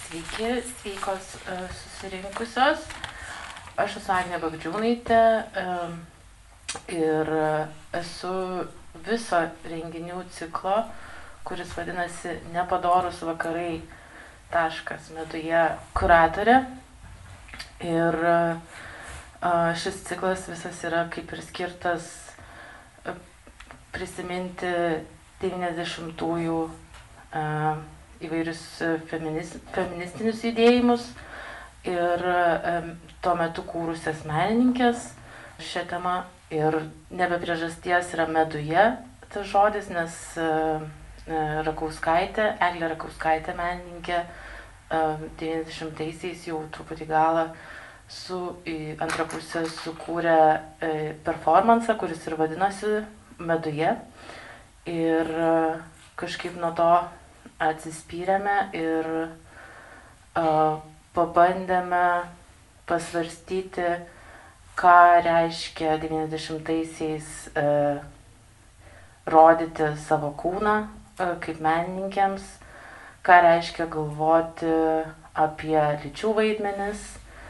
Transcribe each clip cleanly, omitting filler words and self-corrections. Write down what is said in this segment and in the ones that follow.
Sveikos susirinkusios. Aš esu Agnė Bagdžiūnaitė ir esu viso renginių ciklo, kuris vadinasi Nepadorūs vakarai meduje kuratorė. Ir šis ciklas visas yra kaip ir skirtas prisiminti 90-ųjų įvairius feministinius judėjimus ir tuo metu kūrusias menininkės šią temą. Ir nebe priežasties yra meduje tas žodis, nes Eglė Rakauskaitė menininkė 90-aisiais jau truputį galą į antrą pusę sukūrė performansą, kuris ir vadinosi Meduje. Ir kažkaip nuo to atsispyrėme ir pabandėme pasvarstyti, ką reiškia 90-aisiais rodyti savo kūną kaip menininkėms, ką reiškia galvoti apie lyčių vaidmenis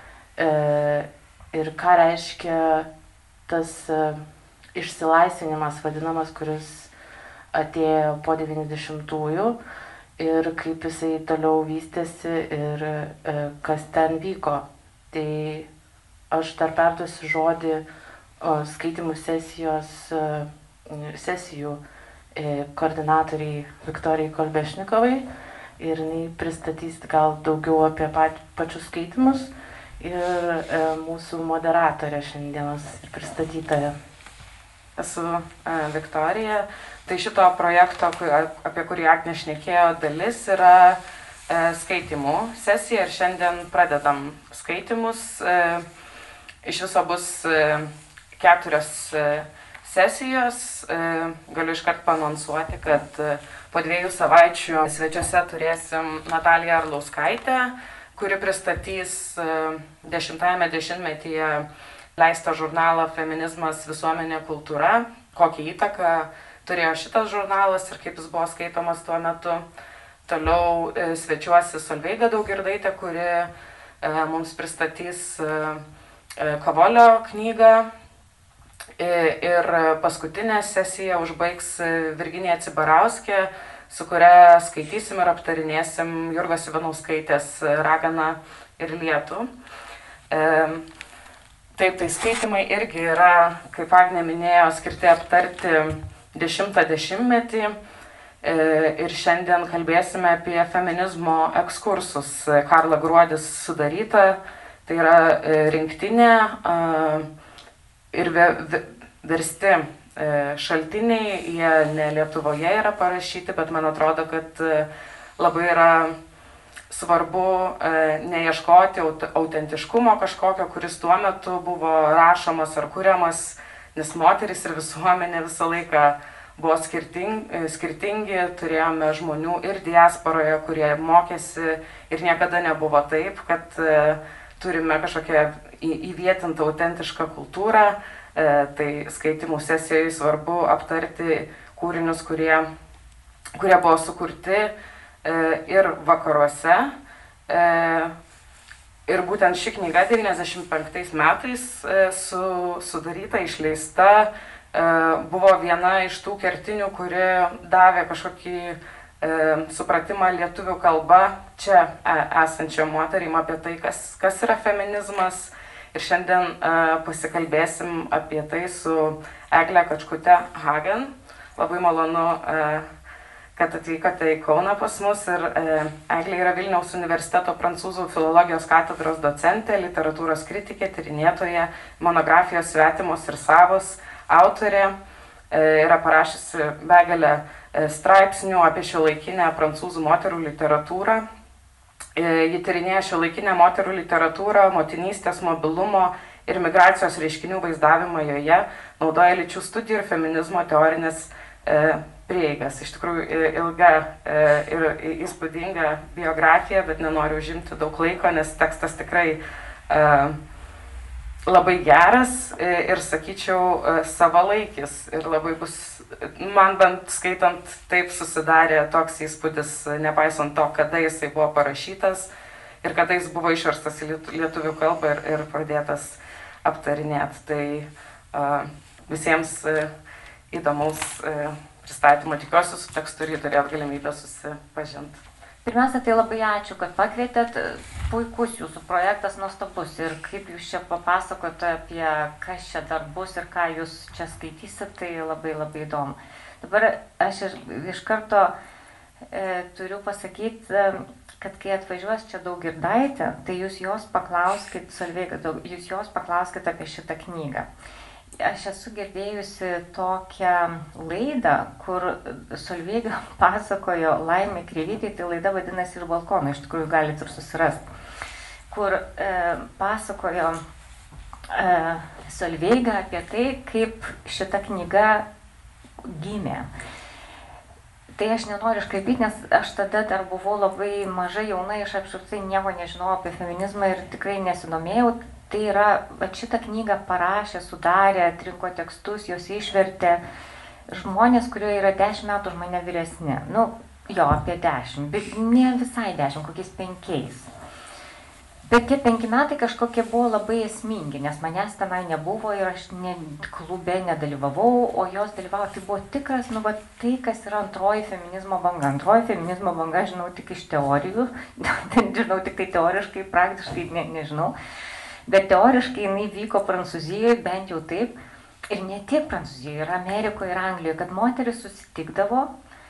ir ką reiškia tas išsilaisvinimas vadinamas, kuris atėjo po 90-ųjų ir kaip jisai toliau vystėsi ir kas ten vyko. Tai aš dar perduosiu žodį skaitymų sesijų koordinatoriai Viktorijai Kolbešnikovai ir jinai pristatys gal daugiau apie pačius skaitimus ir mūsų moderatorė šiandienos ir pristatytoja. Esu Viktorija. Tai šito projekto, apie kurį Agnė šnekėjo, dalis yra skaitimų sesija ir šiandien pradedam skaitimus. Iš viso bus 4 sesijos. Galiu iškart paanonsuoti, kad po 2 savaičių svečiuose turėsim Nataliją Arlauskaitę, kuri pristatys 10-ame dešimtmetyje leistą žurnalą Feminizmas, visuomenė, kultūra, kokią įtaką turėjo šitas žurnalas ir kaip jis buvo skaitomas tuo metu. Toliau svečiuosi Solveiga Daugirdaitė, kuri mums pristatys Kavolio knygą. Ir paskutinę sesiją užbaigs Virginija Cibarauskė, su kuria skaitysim ir aptarinėsim Jurgos Ivanauskaitės Raganą ir Lietų. Taip, tai skaitimai irgi yra, kaip Agnė minėjo, skirti aptarti 10-metį ir šiandien kalbėsime apie feminizmo ekskursus. Karla Gruodis sudaryta, tai yra rinktinė ir versti šaltiniai, jie ne Lietuvoje yra parašyti, bet man atrodo, kad labai yra svarbu neieškoti autentiškumo kažkokio, kuris tuo metu buvo rašomas ar kuriamas, nes moterys ir visuomenė visą laiką buvo skirtingi, turėjome žmonių ir diasporoje, kurie mokėsi ir niekada nebuvo taip, kad turime kažkokią įvietintą autentišką kultūrą. Tai skaitimų sesijoje svarbu aptarti kūrinius, kurie buvo sukurti ir vakaruose. Ir būtent ši knyga 95 metais sudaryta, išleista, buvo viena iš tų kertinių, kuri davė kažkokį supratimą lietuvių kalba čia esančiom moterim apie tai, kas yra feminizmas. Ir šiandien pasikalbėsim apie tai su Egle Kačkute Hagen. Labai malonu, kad atvykote į Kauną pas mus. Ir Eglė yra Vilniaus universiteto prancūzų filologijos katedros docentė, literatūros kritikė, tyrinėtoja, monografijos Svetimos ir savos autorė. Yra parašiusi begalę straipsnių apie šiuolaikinę prancūzų moterų literatūrą. Ji tyrinėja šiuolaikinę moterų literatūrą, motinystės, mobilumo ir migracijos reiškinių vaizdavimą joje, naudoja lyčių studijų ir feminizmo teorinės prieigas. Iš tikrųjų ilga ir įspūdinga biografija, bet nenoriu užimti daug laiko, nes tekstas tikrai labai geras ir, sakyčiau, savalaikis. Ir labai bus, man bent skaitant, taip susidarė toks įspūdis, nepaisant to, kada jisai buvo parašytas, ir kada jis buvo išverstas į lietuvių kalbą ir pradėtas aptarinėti. Tai visiems įdomaus pristatymo, tikiuosi su tekstu ir turėt galimybę susipažinti. Pirmiausia, tai labai ačiū, kad pakvietėt. Puikus jūsų projektas, nuostabus. Ir kaip jūs čia papasakote apie kas čia dar bus ir ką jūs čia skaitysit, tai labai labai įdomu. Dabar aš iš karto turiu pasakyti, kad kai atvažiuos čia Daugirdaitė, tai jūs jos paklauskit, Solveiga, jūs jos paklauskit apie šitą knygą. Aš esu girdėjusi tokią laidą, kur Solveiga pasakojo Laimai Kreivytei, tai laida vadinasi Iš balkono, iš tikrųjų galite ir susirasti, kur pasakojo Solveiga apie tai, kaip šita knyga gimė. Tai aš nenoriu iškraipyti, nes aš tada dar buvau labai mažai jauna, aš apskritai nieko nežinojau apie feminizmą ir tikrai nesidomėjau. Tai yra, šitą knygą parašė, sudarė, atrinko tekstus, jos išvertė žmonės, kurie yra 10 metų už mane vyresni. Nu, jo, apie 10, bet ne visai 10, kokiais 5. Bet tie 5 metai kažkokie buvo labai esmingi, nes manęs tenai nebuvo ir aš klube nedalyvavau, o jos dalyvavo. Tai buvo tikras, nu, va, tai, kas yra antroji feminizmo banga. Antroji feminizmo banga žinau tik iš teorijų, žinau tik tai teoriškai, praktiškai nežinau. Bet teoriškai jinai vyko Prancūzijoje, bent jau taip, ir ne tik Prancūzijoje, ir Amerikoje, ir Anglijoje, kad moteris susitikdavo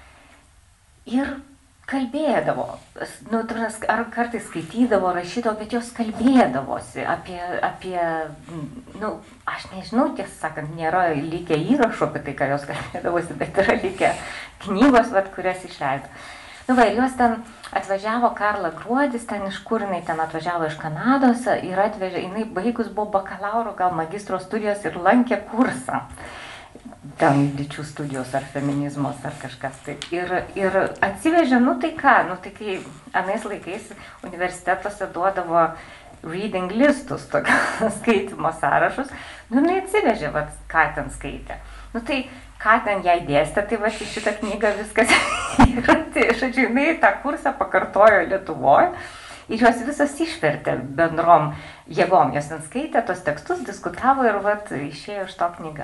ir kalbėdavo. Nu, ar kartais skaitydavo, rašydavo, bet jos kalbėdavosi apie nu, aš nežinau, tiesą sakant, nėra likę įrašų apie tai, ką jos kalbėdavosi, bet yra likę knygos, kurias išleido. Nu, va, ir jos ten atvažiavo Karla Gruodis, ten iš kur jinai ten atvažiavo iš Kanados ir atvežė, jinai baigus buvo bakalauro, gal magistro studijos ir lankė kursą. Ten lyčių studijos ar feminizmos ar kažkas taip. Ir atsivežė, nu tai ką, nu tai kai anais laikais universitetuose duodavo reading listus, tokius skaitimo sąrašus, nu jinai atsivežė, vat, ką ten skaitė. Nu tai ką ten jai dėstė, tai va šitą knygą viskas yra. Tai, žodžiu, jinai tą kursą pakartojo Lietuvoje ir jos visas išvertė bendrom jėgom. Jos ten skaitė tos tekstus, diskutavo ir vat išėjo iš to knyga.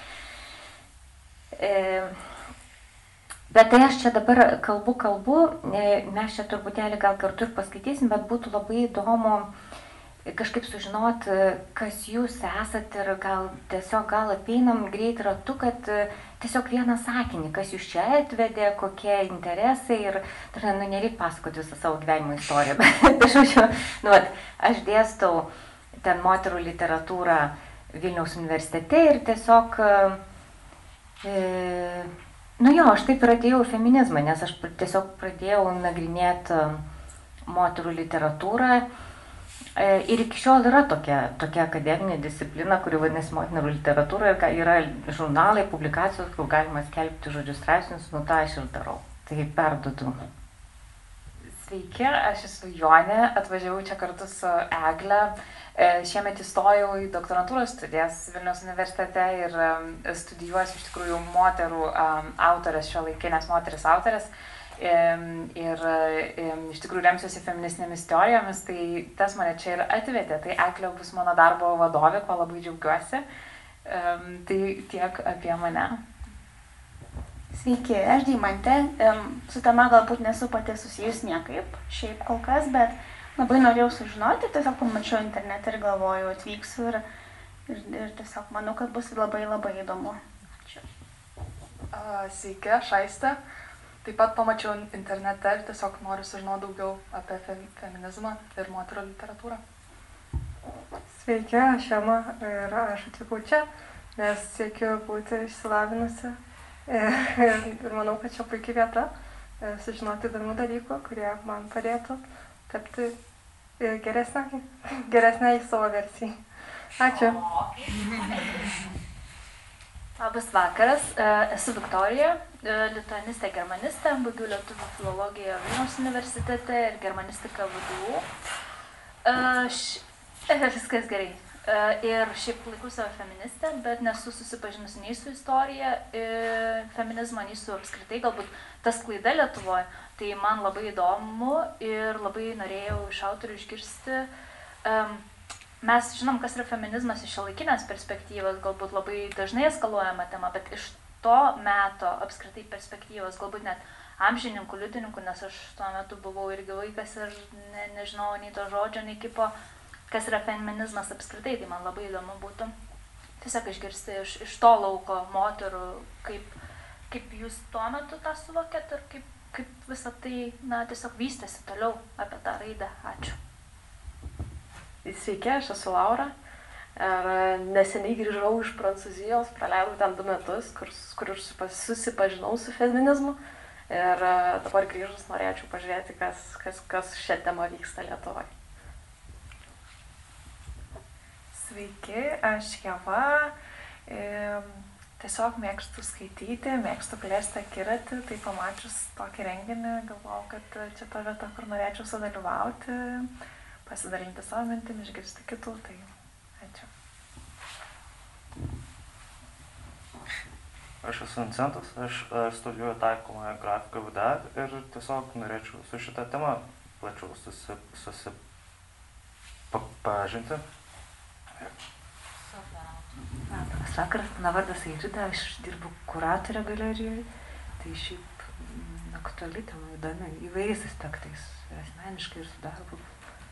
Bet tai aš čia dabar kalbu, mes čia truputėlį gal kartu ir paskaitysim, bet būtų labai įdomu kažkaip sužinot, kas jūs esat ir gal apeinam greit ratu, kad tiesiog vieną sakinį, kas jūs čia atvedė, kokie interesai ir nu, nereik pasakoti visą savo gyvenimo istoriją. Bet aš dėstau ten moterų literatūrą Vilniaus universitete ir tiesiog, nu jo, aš taip ir atėjau į feminizmą, nes aš tiesiog pradėjau nagrinėti moterų literatūrą. Ir iki šiol yra tokia akademinė disciplina, kuri vadinasi moterų literatūra ir yra žurnalai, publikacijos, kur galima skelbti žodžių straipsnius, nu tą aš ir darau. Tai perduodu. Sveiki, aš esu Jonė, atvažiavau čia kartu su Egle. Šiemet įstojau į doktorantūros studijas Vilniaus universitete ir studijuosiu iš tikrųjų moterų autorės, šiuolaikinės moteris autorės. Ir iš tikrųjų remsiuosi feministinėmis teorijomis, tai tas mane čia ir atvedė. Tai Eglė bus mano darbo vadovė, ko labai džiaugiuosi. Tai tiek apie mane. Sveiki, aš Deimantė. Su tema galbūt nesu pati susijus niekaip, šiaip kol kas, bet labai norėjau sužinoti, tiesiog pamačiau internete ir galvoju, atvyksiu ir tiesiog manau, kad bus labai labai įdomu. Ačiū. Sveiki, aš Aistė. Taip pat pamačiau internete ir tiesiog noriu sužinoti daugiau apie feminizmą ir moterų literatūrą. Sveiki, aš Ema ir aš atvykau čia, nes siekiu būti išsilavinusi ir manau, kad čia puikia vieta sužinoti įdomių dalykų, kurie man padėtų tapti geresnei savo versijai. Ačiū. Labas vakaras, esu Viktorija, lituanistė germanistė, baigiau lietuvių filologiją Vilniaus universitete ir germanistiką VDU. Viskas gerai. Ir šiaip laikau save feministę, bet nesu susipažinusi nei su istorija feminizmo, nei su apskritai galbūt tas klaida Lietuvoje. Tai man labai įdomu ir labai norėjau iš autorių išgirsti. Mes žinom, kas yra feminizmas iš šiuolaikinės perspektyvos, galbūt labai dažnai eskaluojama tema, bet iš to meto apskritai perspektyvos, galbūt net amžininkų, liudininkų, nes aš tuo metu buvau irgi vaikas ir nežinau nei to žodžio, nei kipo, kas yra feminizmas apskritai, tai man labai įdomu būtų tiesiog išgirsti iš to lauko moterų, kaip jūs tuo metu tą suvokėt ir kaip visą tai, tiesiog vystėsi toliau apie tą raidą. Ačiū. Sveiki, aš esu Laura ir neseniai grįžau iš Prancūzijos, praleidau ten 2 metus, kur susipažinau su feminizmu ir dabar grįžus norėčiau pažiūrėti, kas šią temą vyksta Lietuvoje. Sveiki, aš Ieva, tiesiog mėgstu skaityti, mėgstu plėsti akiratį, tai pamačius tokį renginį galvojau, kad čia ta vieta, kur norėčiau sudalyvauti, pasidalinti savo mintim, išgirsti kitų, tai ačiū. Aš esu Vincentas, aš studijuoju taikomąją grafiką VDR ir tiesiog norėčiau su šitą temą plačiau susipažinti. Labas vakaras, mano vardas Airida, aš dirbu kuratorė galerijoje, tai šiaip aktuali tema įdomi įvairiais aspektais, ir asmeniškai, ir su darbu.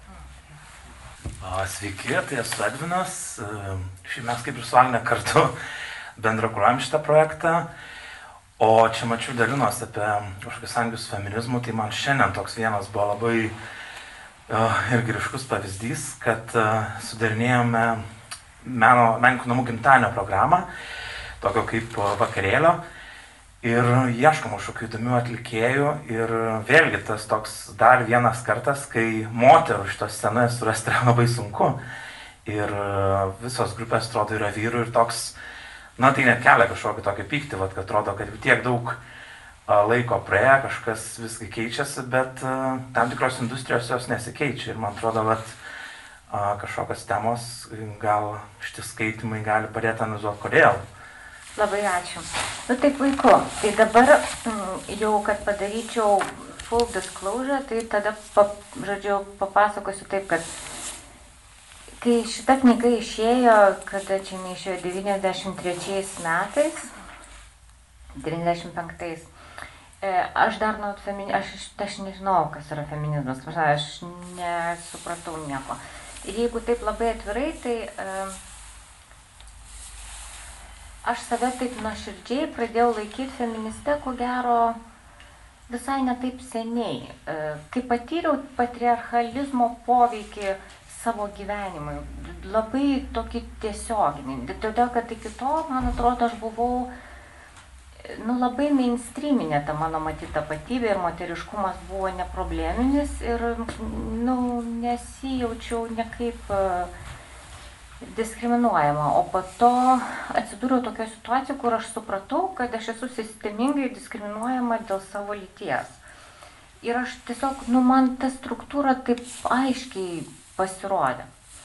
Sveiki, tai esu Edvinas. Šiaip mes kaip ir su Agne kartu bendrakuruojam šitą projektą. O čia mačiau dalinos apie kažkokius santykius su feminizmu, tai man šiandien toks vienas buvo labai irgi ryškus pavyzdys, kad sudarinėjome menininkų namų gimtadienio programą, tokio kaip vakarėlio. Ir ieškom kažkokių įdomių atlikėjų ir vėlgi tas toks dar vienas kartas, kai moterų šitos scenoje surasti yra labai sunku. Ir visos grupės atrodo yra vyrų ir toks, tai net kelia kažkokį tokį pyktį, kad atrodo, kad tiek daug laiko praėjo, kažkas viskai keičiasi, bet tam tikros industrijos jos nesikeičia. Ir man atrodo, kad kažkokios temos, gal šitie skaitimai gali padėti analizuoti, kodėl. Labai ačiū. Tai puiku. Tai dabar jau, kad padaryčiau full disclosure, tai tada, papasakosiu taip, kad kai šita knyga išėjo, kada čia neišėjo 93 metais, 95, aš dar aš nežinau, kas yra feminizmas, aš nesupratau nieko. Ir jeigu taip labai atvirai, tai aš save taip nuoširdžiai pradėjau laikyti feministe, ko gero, visai ne taip seniai. Kai patyriau patriarchalizmo poveikį savo gyvenimui, labai tokį tiesioginį. Todėl, kad iki to, man atrodo, aš buvau labai mainstreaminė ta mano matyta tapatybė ir moteriškumas buvo neprobleminis ir nesijaučiau nekaip diskriminuojama, o po to atsidūriau tokioje situacijoje, kur aš supratau, kad aš esu sistemingai diskriminuojama dėl savo lyties. Ir aš tiesiog, man ta struktūra taip aiškiai pasirodė.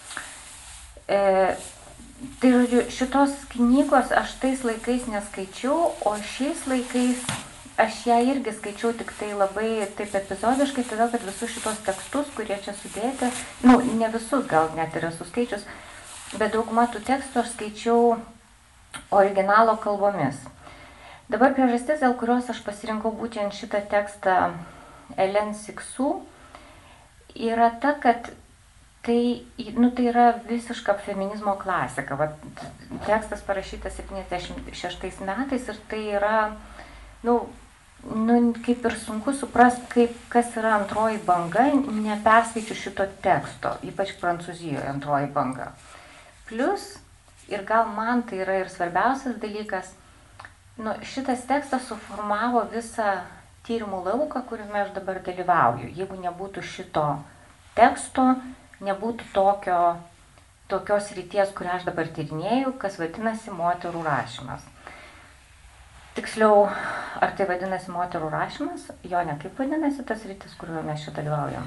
Tai žodžiu, šitos knygos aš tais laikais neskaičiau, o šiais laikais aš ją irgi skaičiau tik tai labai taip epizodiškai, todėl kad visus šitos tekstus, kurie čia sudėti, ne visus gal net ir esu skaičius, bet daugumą tų tekstų aš skaičiau originalo kalbomis. Dabar priežastis, dėl kurios aš pasirinkau būtent šitą tekstą Elen Siksu, yra ta, kad tai yra visiška feminizmo klasika. Tekstas parašytas 76 metais ir tai yra, kaip ir sunku suprasti, kas yra antroji banga, neperskaičiu šito teksto, ypač Prancūzijoje antroji banga. Plus, ir gal man tai yra ir svarbiausias dalykas, šitas tekstas suformavo visą tyrimų lauką, kuriame aš dabar dalyvauju. Jeigu nebūtų šito teksto, nebūtų tokios ryties, kurią aš dabar tyrinėju, kas vadinasi moterų rašymas. Tiksliau, ar tai vadinasi moterų rašymas? Jo, ne kaip vadinasi tas rytis, kurioje mes čia dalyvaujam?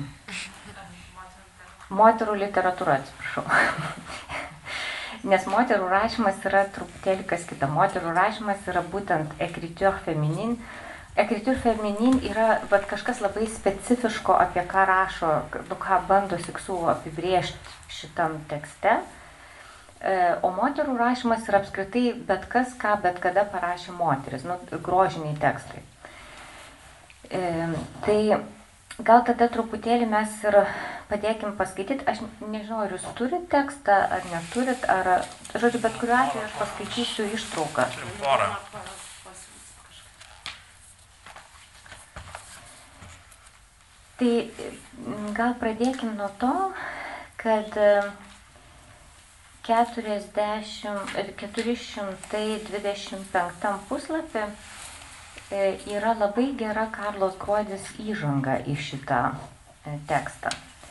Moterų literatūra, atsiprašau. Nes moterų rašymas yra truputėlį kas kita. Moterų rašymas yra būtent écriture féminine, Écriture féminine yra kažkas labai specifiško, apie ką rašo, ką bando Siksu apibrėžti šitam tekste. O moterų rašymas yra apskritai bet kas, ką bet kada parašė moteris, grožiniai tekstai. Tai gal tada truputėlį mes ir padėkim paskaityti. Aš nežinau, ar jūs turit tekstą, ar neturit, ar, žodžiu, bet kuriuo atveju aš paskaitysiu ištrauką. Tai gal pradėkim nuo to, kad 425 puslapį yra labai gera Karlos Gruodis įžanga į šitą tekstą.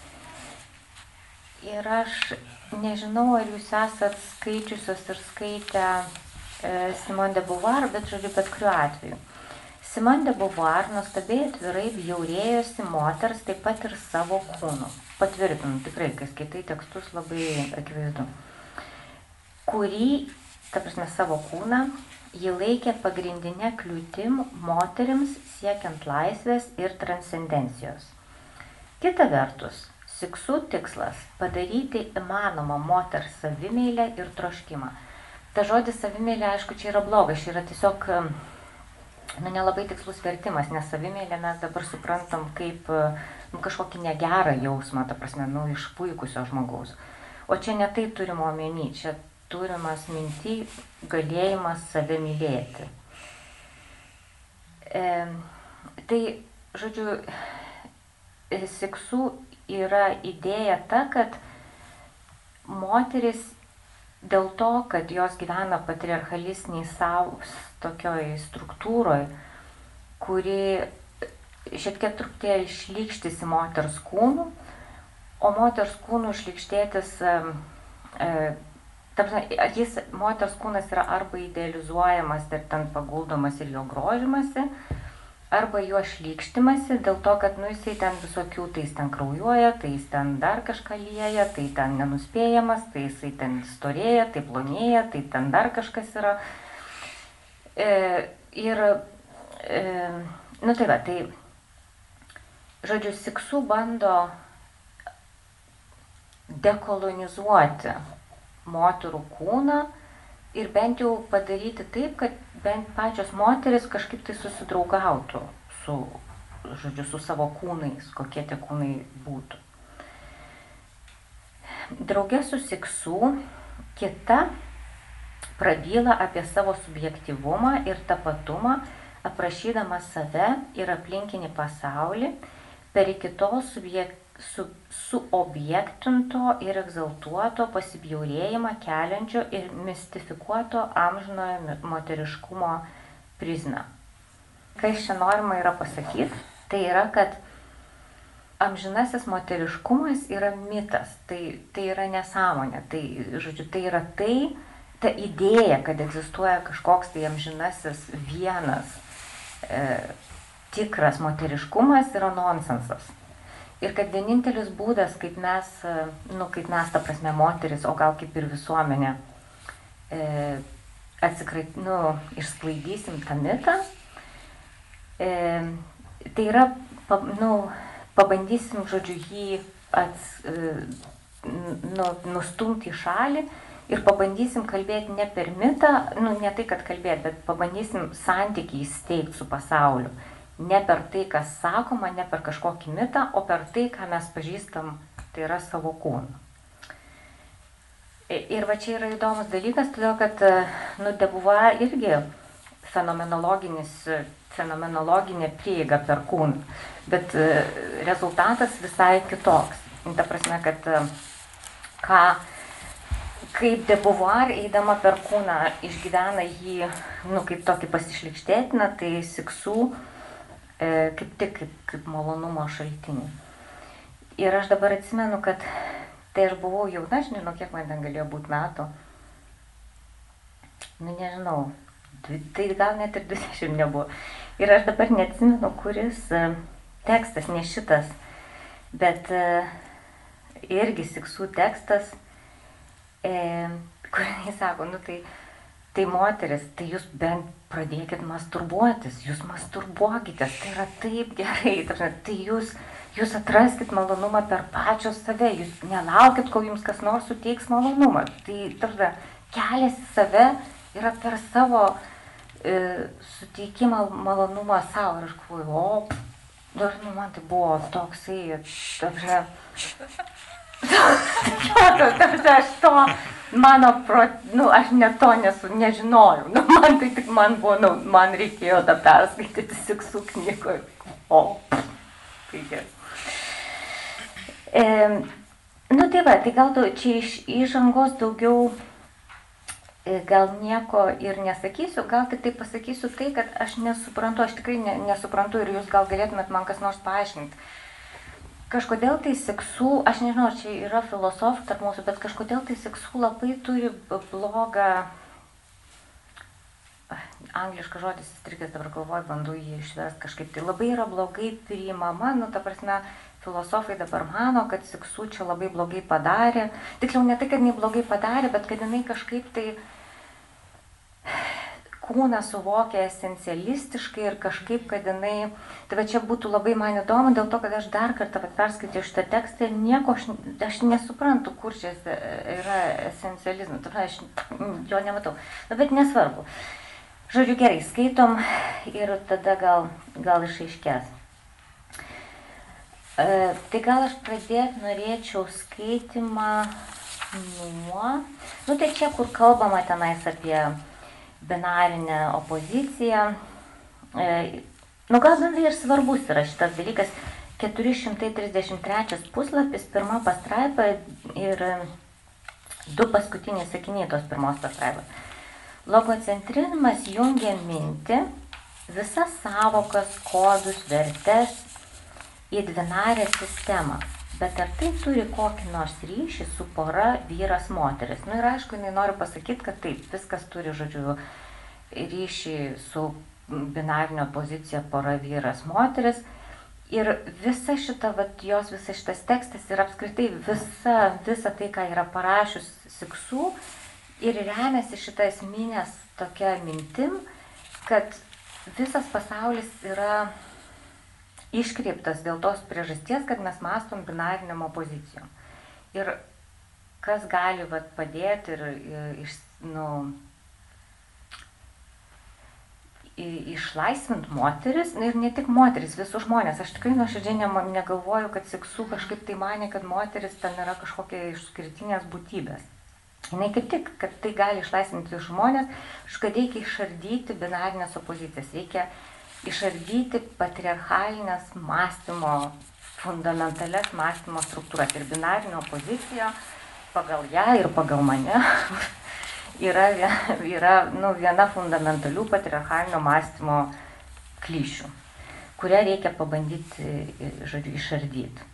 Ir aš nežinau, ar jūs esat skaičiusios ir skaitę Simone de Beauvoir, bet žodžiu, bet kuriuo atveju. Simone de Beauvoir nuostabiai atvirai bjaurėjosi moters taip pat ir savo kūnu. Patvirtinu, tikrai, kai skaitai tekstus, labai akivaizdu. Kurį, ta prasme, savo kūną, ji laikė pagrindinė kliūtim moterims siekiant laisvės ir transcendencijos. Kita vertus, Siksu tikslas – padaryti įmanomą moters savimeilę ir troškimą. Ta žodis savimeilė, aišku, čia yra blogas, čia yra tiesiog nelabai tikslus vertimas, nes savimeilę mes dabar suprantam kaip kažkokį negerą jausmą, ta prasme, išpuikusio žmogaus. O čia ne tai turimo omeny, čia turimas minty galėjimas save mylėti. Tai, žodžiu, Siksu yra idėja ta, kad moteris dėl to, kad jos gyvena patriarchalistiniai savo tokioj struktūroje, kuri šiek tiek truputėlį šlykštisi moters kūnų, o moters kūnų šlykštėtis, moters kūnas yra arba idealizuojamas ir ten paguldomas ir jo grožimasi, arba jo šlykštimasi dėl to, kad jisai ten visokių, tai jis ten kraujuoja, tai jis ten dar kažką lieja, tai ten nenuspėjamas, tai jisai ten storėja, tai plonėja, tai ten dar kažkas yra. Tai, žodžiu, Siksu bando dekolonizuoti moterų kūną ir bent jau padaryti taip, kad bent pačios moteris kažkaip tai susidraugautų su savo kūnais, kokie tie kūnai būtų. Drauge su Siksu kita prabyla apie savo subjektyvumą ir tapatumą, aprašydama save ir aplinkinį pasaulį per iki tol suobjektinto ir egzaltuoto pasibjaurėjimą keliančio ir mistifikuoto amžinojo moteriškumo prizmę. Kas čia norima yra pasakyti, tai yra, kad amžinasis moteriškumas yra mitas, tai yra nesąmonė, tai, žodžiu, tai yra ta idėja, kad egzistuoja kažkoks tai amžinasis vienas tikras moteriškumas yra nonsensas. Ir kad vienintelis būdas, kaip mes, ta prasme, moteris, o gal kaip ir visuomenė, išsklaidysim tą mitą, tai yra, pabandysim, žodžiu, jį nustumti į šalį ir pabandysim kalbėti ne per mitą, ne tai, kad kalbėti, bet pabandysim santykį įsteigti su pasauliu. Ne per tai, kas sakoma, ne per kažkokį mitą, o per tai, ką mes pažįstam, tai yra savo kūną. Ir va čia yra įdomus dalykas, todėl kad de Beauvoir irgi fenomenologinė prieiga per kūną, bet rezultatas visai kitoks. Ta prasme, kad kaip de Beauvoir eidama per kūną išgyvena jį, kaip tokį pasišlykštėtiną, tai Siksu kaip tik kaip malonumo šaltinį. Ir aš dabar atsimenu, kad tai aš buvau jauna, aš nežinau, kiek man ten galėjo būti metų. Nežinau, tai gal net ir 20 nebuvo. Ir aš dabar neatsimenu, kuris tekstas, ne šitas, bet irgi Siksu tekstas, kur jis sako, Tai moteris, tai jūs bent pradėkit masturbuotis, jūs masturbuokitės, tai yra taip gerai, tai jūs atraskit malonumą per pačios save, jūs nelaukit, kol jums kas nors suteiks malonumą. Tai kelias į save yra per savo suteikimą malonumą savo. Ir aš galvoju, man tai buvo toksai, aš to, aš net to nežinojau. Man tai tik man reikėjo tą perskaityti Seksų knygoje. Tai gerai. Tai va, tai gal čia iš įžangos daugiau gal nieko ir nesakysiu, gal tik tai pasakysiu tai, kad aš nesuprantu, aš tikrai nesuprantu ir jūs gal galėtumėt man kas nors paaiškinti. Kažkodėl tai Seksų, aš nežinau, čia yra filosofų tarp mūsų, bet kažkodėl tai Seksų labai turi blogą, angliškas žodis įstrigęs, dabar galvoju, bandau jį išversti kažkaip, tai labai yra blogai priimama, ta prasme, filosofai dabar mano, kad Seksų čia labai blogai padarė, tiksliau ne tai, kad jinai blogai padarė, bet kad jinai kažkaip tai kūną suvokia esencialistiškai ir kažkaip, kad jinai, tai va čia būtų labai man įdomu, dėl to, kad aš dar kartą perskaičiau šitą tekstą ir nieko aš nesuprantu, kur čia yra esencializmas, aš jo nematau, bet nesvarbu. Žodžiu, gerai, skaitom ir tada gal išaiškės. Tai gal aš pradėti norėčiau skaitimą nuo, tai čia, kur kalbama tenais apie binarinę opoziciją. Gal ir svarbus yra šitas dalykas, 433 puslapis, pirma pastraipa ir 2 paskutiniai sakiniai tos pirmos pastraipos. Logocentrizmas jungia mintį, visas savokas, kodus, vertes į dvinarę sistemą. Bet ar tai turi kokį nors ryšį su pora vyras moteris? Ir aišku, jinai nori pasakyti, kad taip, viskas turi, žodžiu, ryšį su binarinio pozicija pora vyras moteris. Ir visa šita, jos visas šitas tekstas ir apskritai visa tai, ką yra parašius Seksų, ir remiasi šitą esminės tokia mintim, kad visas pasaulis yra iškreiptas dėl tos priežasties, kad mes mąstom binariniam opozicijom. Ir kas gali padėti ir išlaisvinti moteris, ir ne tik moteris, visus žmonės. Aš tikrai nuoširdžiai negalvoju, kad Seksų kažkaip tai manė, kad moteris ten yra kažkokia išskirtinės būtybės. Jinai kaip tik, kad tai gali išlaisvinti žmonės, kad reikia išardyti binarinės opozicijas, reikia išardyti patriarchalinės mąstymo, fundamentales mąstymo struktūras. Ir binarinė opozicija pagal ją ir pagal mane yra viena fundamentalių patriarchalinio mąstymo klišių, kurią reikia pabandyti, žodžiu, išardyti.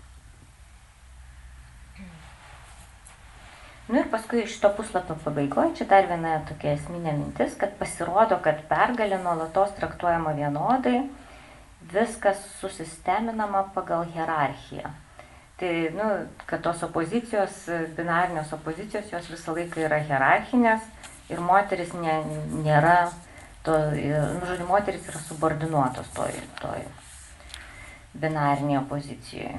Ir paskui šito puslapio pabaigoje, čia dar viena tokia esminė mintis, kad pasirodo, kad pergalė nuolatos traktuojama vienodai, viskas susisteminama pagal hierarchiją. Tai, kad tos opozicijos, binarinės opozicijos, jos visą laiką yra hierarchinės ir moteris nėra, žodžiu, moteris yra subordinuotos toj binarinėje opozicijoje.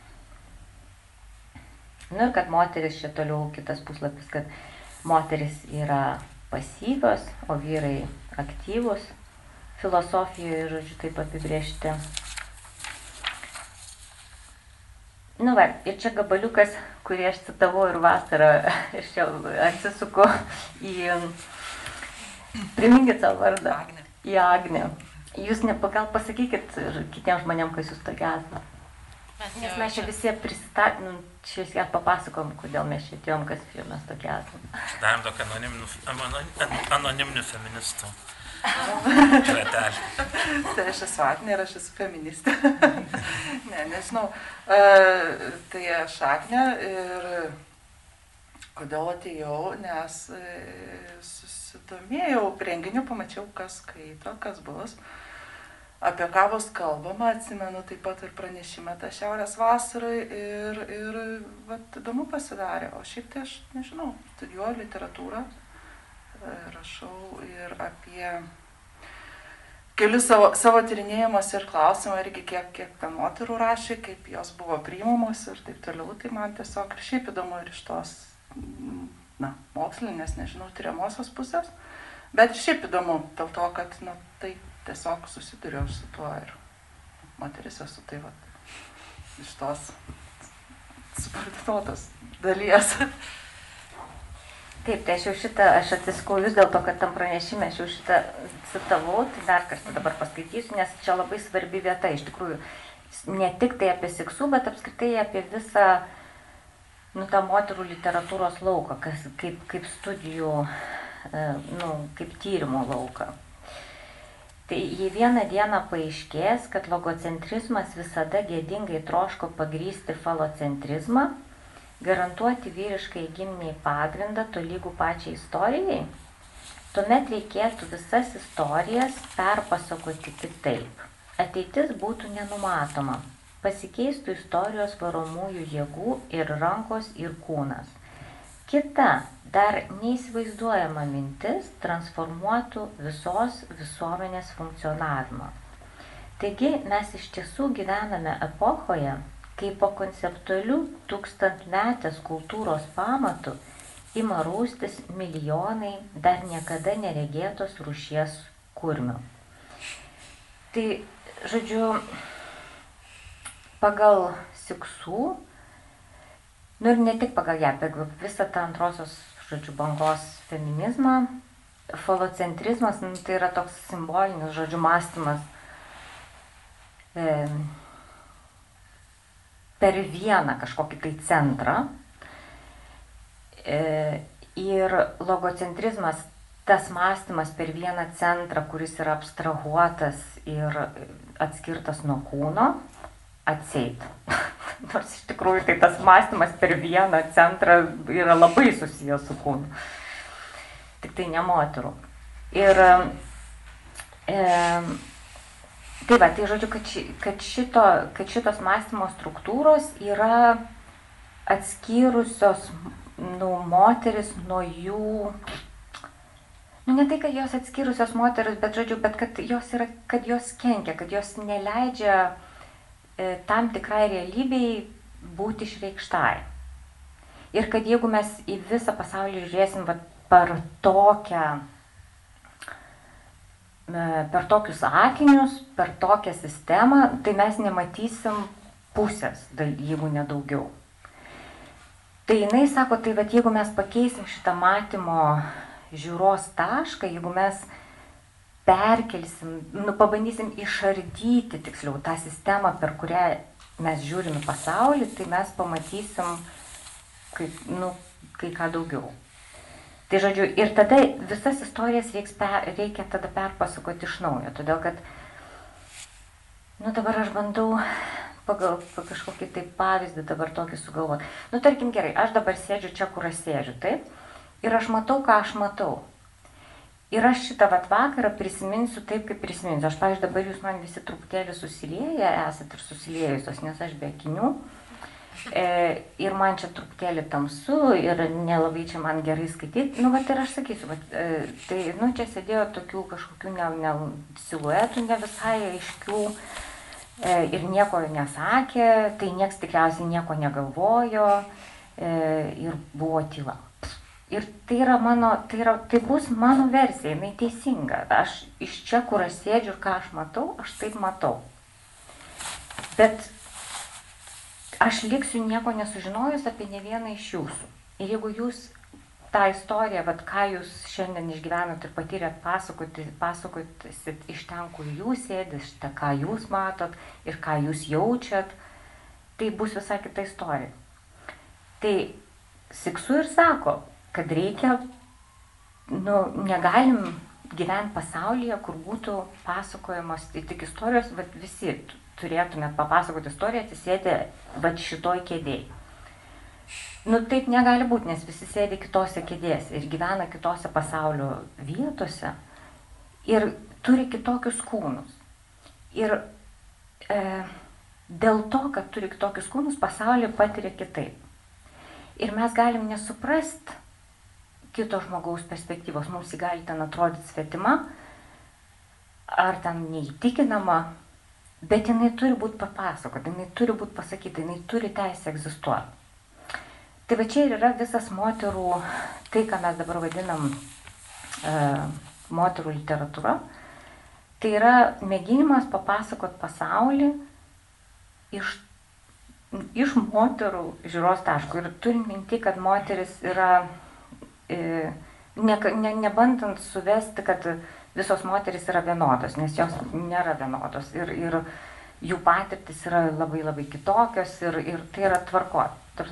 Ir kad moteris, čia toliau kitas puslapis, kad moteris yra pasyvios, o vyrai aktyvus. Filosofijoje, žodžiu, taip apibrėžti. Ir čia gabaliukas, kurį aš citavau ir vasarą, aš čia atsisuku į, priminkit savo vardą, į Agnę. Jūs gal pasakykit kitiems žmonėms, kas jūs tokia esate. Nes mes čia visi prisistatėm, čia ją papasakom, kodėl mes čia atėjom, kas mes tokie esame. Darėm tokį anoniminių feministų. Tai aš esu Agnė ir aš esu feministė. Nežinau. Tai aš Agnė ir kodėl atėjau, nes susidomėjau renginiu, pamačiau, kas skaito, kas bus. Apie ką bus kalbama, atsimenu taip pat ir pranešimą tą Šiaurės vasarai ir įdomu pasidarė. O šiaip tai aš nežinau, studijuoju literatūrą, rašau ir apie keliu savo tyrinėjimus ir klausimą irgi, kiek ten moterų rašė, kaip jos buvo priimamos ir taip toliau. Tai man tiesiog ir šiaip įdomu ir iš tos, mokslinės, nežinau, tyriamosios pusės. Bet ir šiaip įdomu dėl to, kad, tai tiesiog susiduriu su tuo ir moteris esu, tai va, iš tos supartituotos dalies. Taip, tai aš atsiskau vis dėl to, kad tam pranešime aš jau šitą citavau, tai dar kartą dabar paskaitysiu, nes čia labai svarbi vieta, iš tikrųjų, ne tik tai apie seksų, bet apskritai apie visą, tą moterų literatūros lauką, kaip studijų, kaip tyrimų lauką. Tai jei vieną dieną paaiškės, kad logocentrizmas visada gėdingai troško pagrįsti falocentrizmą, garantuoti vyriškai giminiai pagrindą tolygų pačiai istorijai, tuomet reikėtų visas istorijas perpasakoti kitaip. Ateitis būtų nenumatoma, pasikeistų istorijos varomųjų jėgų ir rankos ir kūnas. Kita, dar neįsivaizduojama mintis transformuotų visos visuomenės funkcionavimą. Taigi mes iš tiesų gyvename epochoje, kai po konceptualių tūkstantmetės kultūros pamatų ima rūstis milijonai dar niekada neregėtos rūšies kurmių. Tai, žodžiu, pagal Siksų, ir ne tik pagal ją, pagal visą tą antrosios, bangos feminizmą, falocentrizmas, tai yra toks simbolinis, mąstymas per vieną kažkokį tai centrą. Ir logocentrizmas, tas mąstymas per vieną centrą, kuris yra abstrahuotas ir atskirtas nuo kūno, atseit. Nors iš tikrųjų tai tas mąstymas per vieną centrą yra labai susijęs su kūnu. Tik tai ne moterų. Ir tai va, tai žodžiu, kad šitos mąstymo struktūros yra atskyrusios moteris nuo jų, ne tai, kad jos atskyrusios moteris, bet žodžiu, bet kad jos kenkia, kad jos neleidžia tam tikrai realybei būti išreikštai. Ir kad jeigu mes į visą pasaulį žiūrėsim per tokius akinius, per tokią sistemą, tai mes nematysim pusės, jeigu ne daugiau. Tai jinai sako, tai jeigu mes pakeisim šitą matymo žiūros tašką, jeigu mes perkelsim, pabandysim išardyti, tiksliau, tą sistemą, per kurią mes žiūrim į pasaulį, tai mes pamatysim kai ką daugiau. Tai žodžiu, ir tada visas istorijas reikia tada perpasakoti iš naujo, todėl kad, dabar aš bandau pagal kažkokį tai pavyzdį dabar tokį sugalvoti. Tarkim gerai, aš dabar sėdžiu čia, kur aš sėdžiu, taip, ir aš matau, ką aš matau. Ir aš šitą vakarą prisiminsiu taip, kaip prisiminsiu. Aš, pavyzdžiui, dabar jūs man visi truputėlį susilieję esat ir susiliejusios, nes aš be akinių. Ir man čia truputėlį tamsu ir nelabai čia man gerai skaityti. Ir aš sakysiu, tai, čia sėdėjo tokių kažkokių siluetų ne visai aiškių ir nieko nesakė, tai nieks tikriausiai nieko negalvojo ir buvo tyla. Ir tai bus mano versija, jinai teisinga. Aš iš čia, kur aš sėdžiu ir ką aš matau, aš taip matau. Bet aš liksiu nieko nesužinojus apie ne vieną iš jūsų. Ir jeigu jūs tą istoriją, ką jūs šiandien išgyvenot ir patyrėt, pasakotit iš ten, kur jūs sėdite, ką jūs matot ir ką jūs jaučiat, tai bus visai kita istorija. Tai Siksų ir sako, kad reikia, negalim gyventi pasaulyje, kur būtų pasakojamos tik istorijos, visi turėtumėt papasakoti istoriją, atsisėdę šitoj kėdėj. Taip negali būti, nes visi sėdi kitose kėdėse ir gyvena kitose pasaulio vietose ir turi kitokius kūnus. Ir dėl to, kad turi kitokius kūnus, pasaulį patiria kitaip. Ir mes galim nesuprast kito žmogaus perspektyvos. Mums jį gali ten atrodyti svetima, ar ten neįtikinama, bet jinai turi būti papasakota, jinai turi būti pasakyta, jinai turi teisę egzistuoti. Tai va čia ir yra visas moterų, tai ką mes dabar vadinam moterų literatūra, tai yra mėginimas papasakot pasaulį iš moterų žiūros taškų. Ir turint minti, kad moteris yra, nebandant suvesti, kad visos moteris yra vienodos, nes jos nėra vienodos. Ir jų patirtis yra labai labai kitokios ir tai yra tvarko.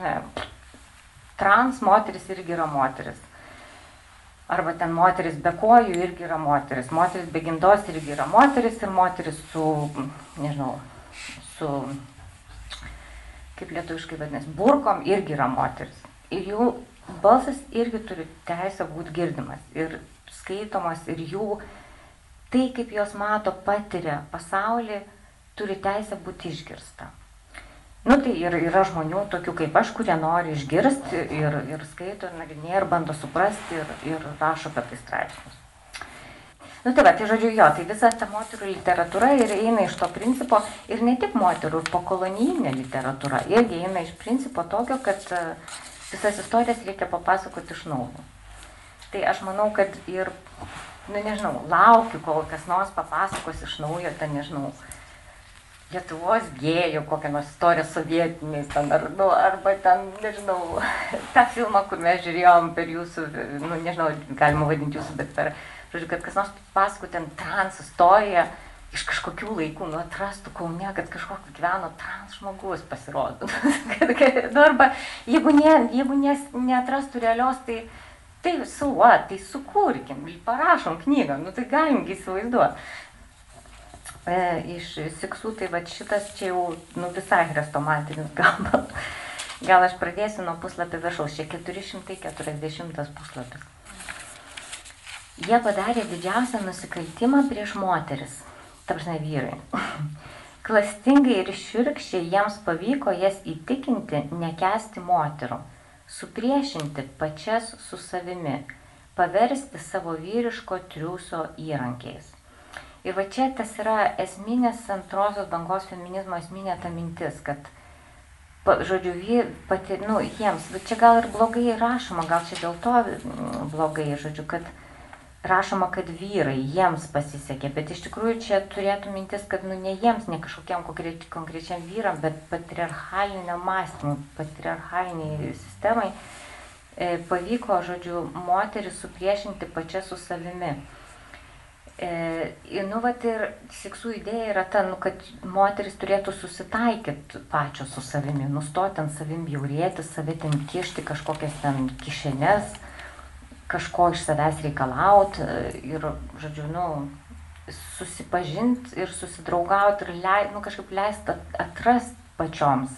Trans moteris irgi yra moteris. Arba ten moteris be kojų irgi yra moteris. Moteris be gimdos irgi yra moteris ir moteris su, nežinau, su, kaip lietuviškai vadinasi, burkom irgi yra moteris. Ir jų balsas irgi turi teisę būti girdimas ir skaitomas ir jų, tai kaip jos mato, patiria pasaulį, turi teisę būti išgirsta. Nu tai ir yra žmonių, tokių kaip aš, kurie nori išgirsti ir skaito, ir nagrinėja, ir bando suprasti, ir rašo apie tai straipsnius. Nu tai va, tai žodžiu jo, tai visa ta moterų literatūra ir eina iš to principo, ir ne tik moterų, ir pokolonijinė literatūra, irgi eina iš principo tokio, kad visas istorijas reikia papasakoti iš naujo. Tai aš manau, kad ir, nu nežinau, laukiu, kol kas nors papasakos iš naujo, ten nežinau, Lietuvos gėjų, kokią nors istoriją sovietiniais, arba ten, nežinau, tą filmą, kur mes žiūrėjom per jūsų, nu nežinau, galima vadinti jūsų, bet per, žodžiu, kad kas nors pasako ten trans istoriją iš kažkokių laikų, nu atrastų Kaune, kad kažkoks gyveno trans žmogus pasirodo. Nu arba, jeigu neatrastų realios, tai sukurkim, parašom knygą, nu tai galimgi įsivaizduoti. Iš Siksų, tai va šitas čia jau visai chrestomatinis gal aš pradėsiu nuo puslapio viršaus, čia 440 puslapis. Jie padarė didžiausią nusikaltimą prieš moteris, ta prasme vyrai. Klastingai ir šiurkščiai jiems pavyko jas įtikinti nekęsti moterų, supriešinti pačias su savimi, paversti savo vyriško triūso įrankiais. Ir va čia tas yra esminės antrosios bangos feminizmo esminė ta mintis, kad, žodžiu, jiems, čia gal ir blogai rašoma, gal čia dėl to blogai, žodžiu, kad rašoma, kad vyrai, jiems pasisekė, bet iš tikrųjų čia turėtų mintis, kad ne jiems, ne kažkokiam konkrečiam vyram, bet patriarchaliniam mąstymui, patriarchaliniai sistemai pavyko, žodžiu, moterį supriešinti pačia su savimi. Nu, vat ir Siksų idėja yra ta, kad moteris turėtų susitaikyti pačios su savimi, nustoti ant savim bjaurėti, save ten kišti kažkokias ten kišenes, kažko iš savęs reikalauti ir, žodžiu, susipažinti ir susidraugauti ir kažkaip leisti atrasti pačioms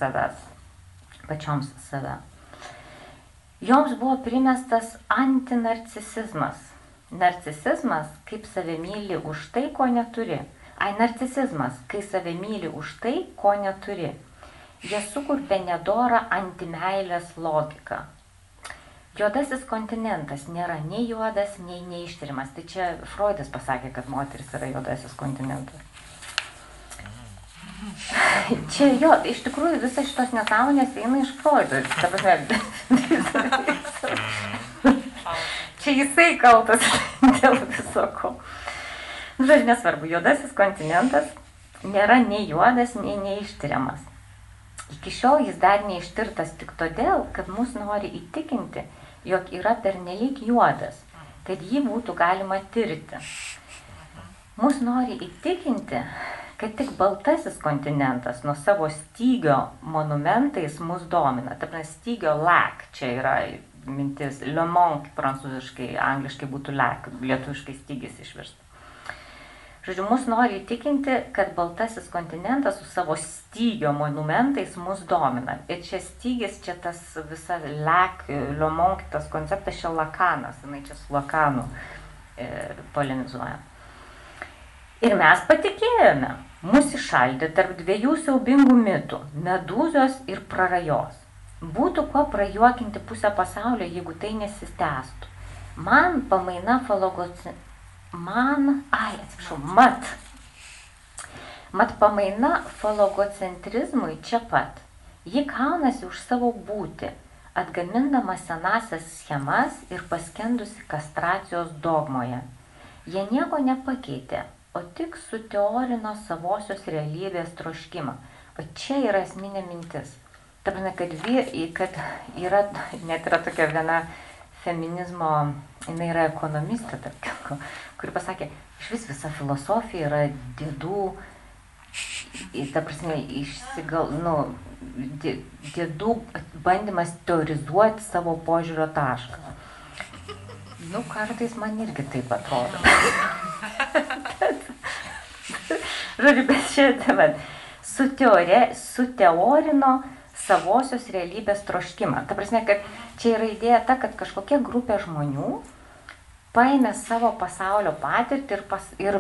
save. Joms buvo primestas antinarcisizmas. Narcisizmas, kaip save myli už tai, ko neturi. Narcisizmas, kai save myli už tai, ko neturi. Jie sukurpė nedorą antimeilės logiką. Juodasis kontinentas nėra nei juodas, nei neištiriamas. Tai čia Freudas pasakė, kad moteris yra juodasis kontinentas. Čia jo, iš tikrųjų visas šitos nesąmonės eina iš Freudo. Čia jisai kaltas dėl visoko. Žodžiu, nesvarbu, juodasis kontinentas nėra nei juodas, nei neištiriamas. Iki šiol jis dar neištirtas tik todėl, kad mus nori įtikinti, jog yra pernelyg juodas, kad jį būtų galima tirti. Mus nori įtikinti, kad tik baltasis kontinentas nuo savo stygio monumentais mus domina. Taip, stygio lac, čia yra mintis, le manque prancūziškai, angliškai būtų lac, lietuviškai stygis išversta. Žodžiu, mus nori įtikinti, kad baltasis kontinentas su savo stygio monumentais mus domina. Ir čia stygis, čia tas visa lac, le manque, tas konceptas čia Lakanas, jinai čia su Lakanu polemizuoja. Ir mes patikėjome, mus išaldė tarp dviejų siaubingų mitų – Medūzos ir Prarajos. Būtų kuo prajuokinti pusę pasaulio, jeigu tai nesistęstų. Man pamaina Mat pamaina falogocentrizmui čia pat. Ji kaunasi už savo būtį, atgamindama senasias schemas ir paskendusi kastracijos dogmoje. Jie nieko nepakeitė, o tik suteorino savosios realybės troškimą. O čia yra esminė mintis. Tarpina, kad yra, net yra tokia viena feminizmo, jinai yra ekonomistė, kuri pasakė, iš visa filosofija yra diedų, ta prasme, diedų bandymas teorizuoti savo požiūrio tašką. Kartais man irgi taip atrodo. Žodžiu, bet čia suteorino savosios realybės troškimą. Ta prasme, kad čia yra idėja ta, kad kažkokia grupė žmonių paėmė savo pasaulio patirtį ir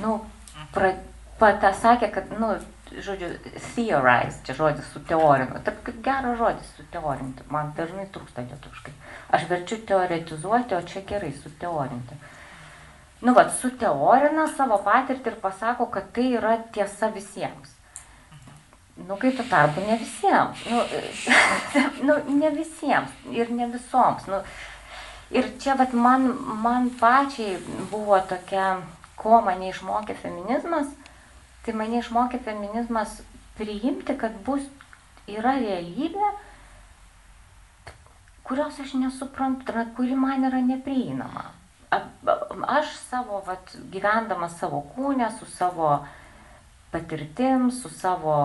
pasakė, kad, žodžiu, theorize, čia žodis suteorino. Taip, kaip geras žodis suteorinti. Man dažnai trūksta lietuviškai. Aš verčiu teoretizuoti, o čia gerai suteorinti. Suteorina savo patirtį ir pasako, kad tai yra tiesa visiems. Kai tu tarpu ne visiems. Ne visiems ir ne visoms. Ir čia man pačiai buvo tokia, ko mane išmokė feminizmas, tai mane išmokė feminizmas priimti, kad yra realybė, kurios aš nesuprantu, kuri man yra neprieinama. Aš gyvendama savo kūne, su savo patirtim, su savo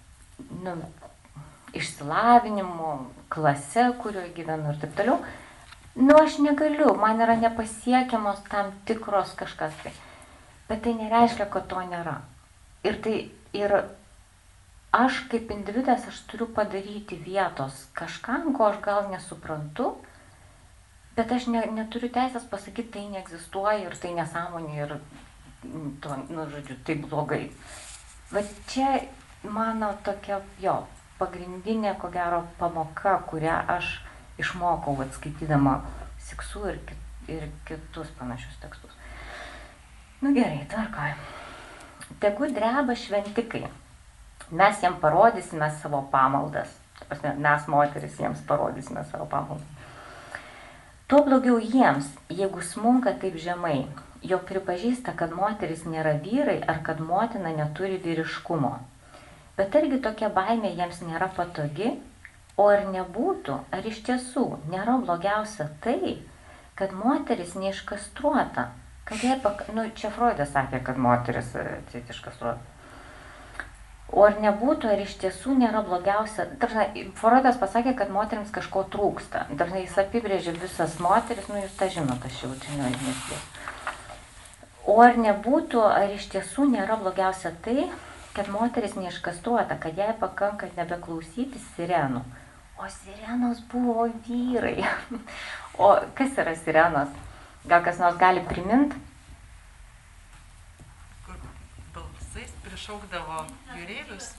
išsilavinimu, klase, kurioje gyvenu ir taip toliau, aš negaliu, man yra nepasiekiamos tam tikros kažkas tai. Bet tai nereiškia, kad to nėra. Ir aš kaip individas, aš turiu padaryti vietos kažkam, ko aš gal nesuprantu, bet aš neturiu teisės pasakyti, tai neegzistuoja ir tai nesąmonė ir, žodžiu, tai blogai. Va čia mano tokia, pagrindinė, ko gero, pamoka, kurią aš išmokau skaitydama Siksų ir kitus panašius tekstus. Gerai, tvarkoj. Tegu dreba šventikai. Mes jiems parodysime savo pamaldas. Mes moteris jiems parodysime savo pamaldas. Tuo blogiau jiems, jeigu smunka taip žemai, jog pripažįsta, kad moteris nėra vyrai ar kad motina neturi vyriškumo. Bet argi tokia baimė jiems nėra patogi? O ar nebūtų, ar iš tiesų nėra blogiausia tai, kad moteris neiškastruota? Čia Freudas sakė, kad moteris iškastruota. O ar nebūtų, ar iš tiesų nėra blogiausia? Freudas pasakė, kad moterims kažko trūksta. Jis apibrėžė visas moteris, jūs tą žinote, aš jau čia nežinau. O ar nebūtų, ar iš tiesų nėra blogiausia tai, kad moteris neiškastruota, kad jai pakanka nebeklausyti sirenų. O sirenos buvo vyrai. O kas yra sirenos? Gal kas nors gali primint? Kur balsais prišaukdavo jūreivius.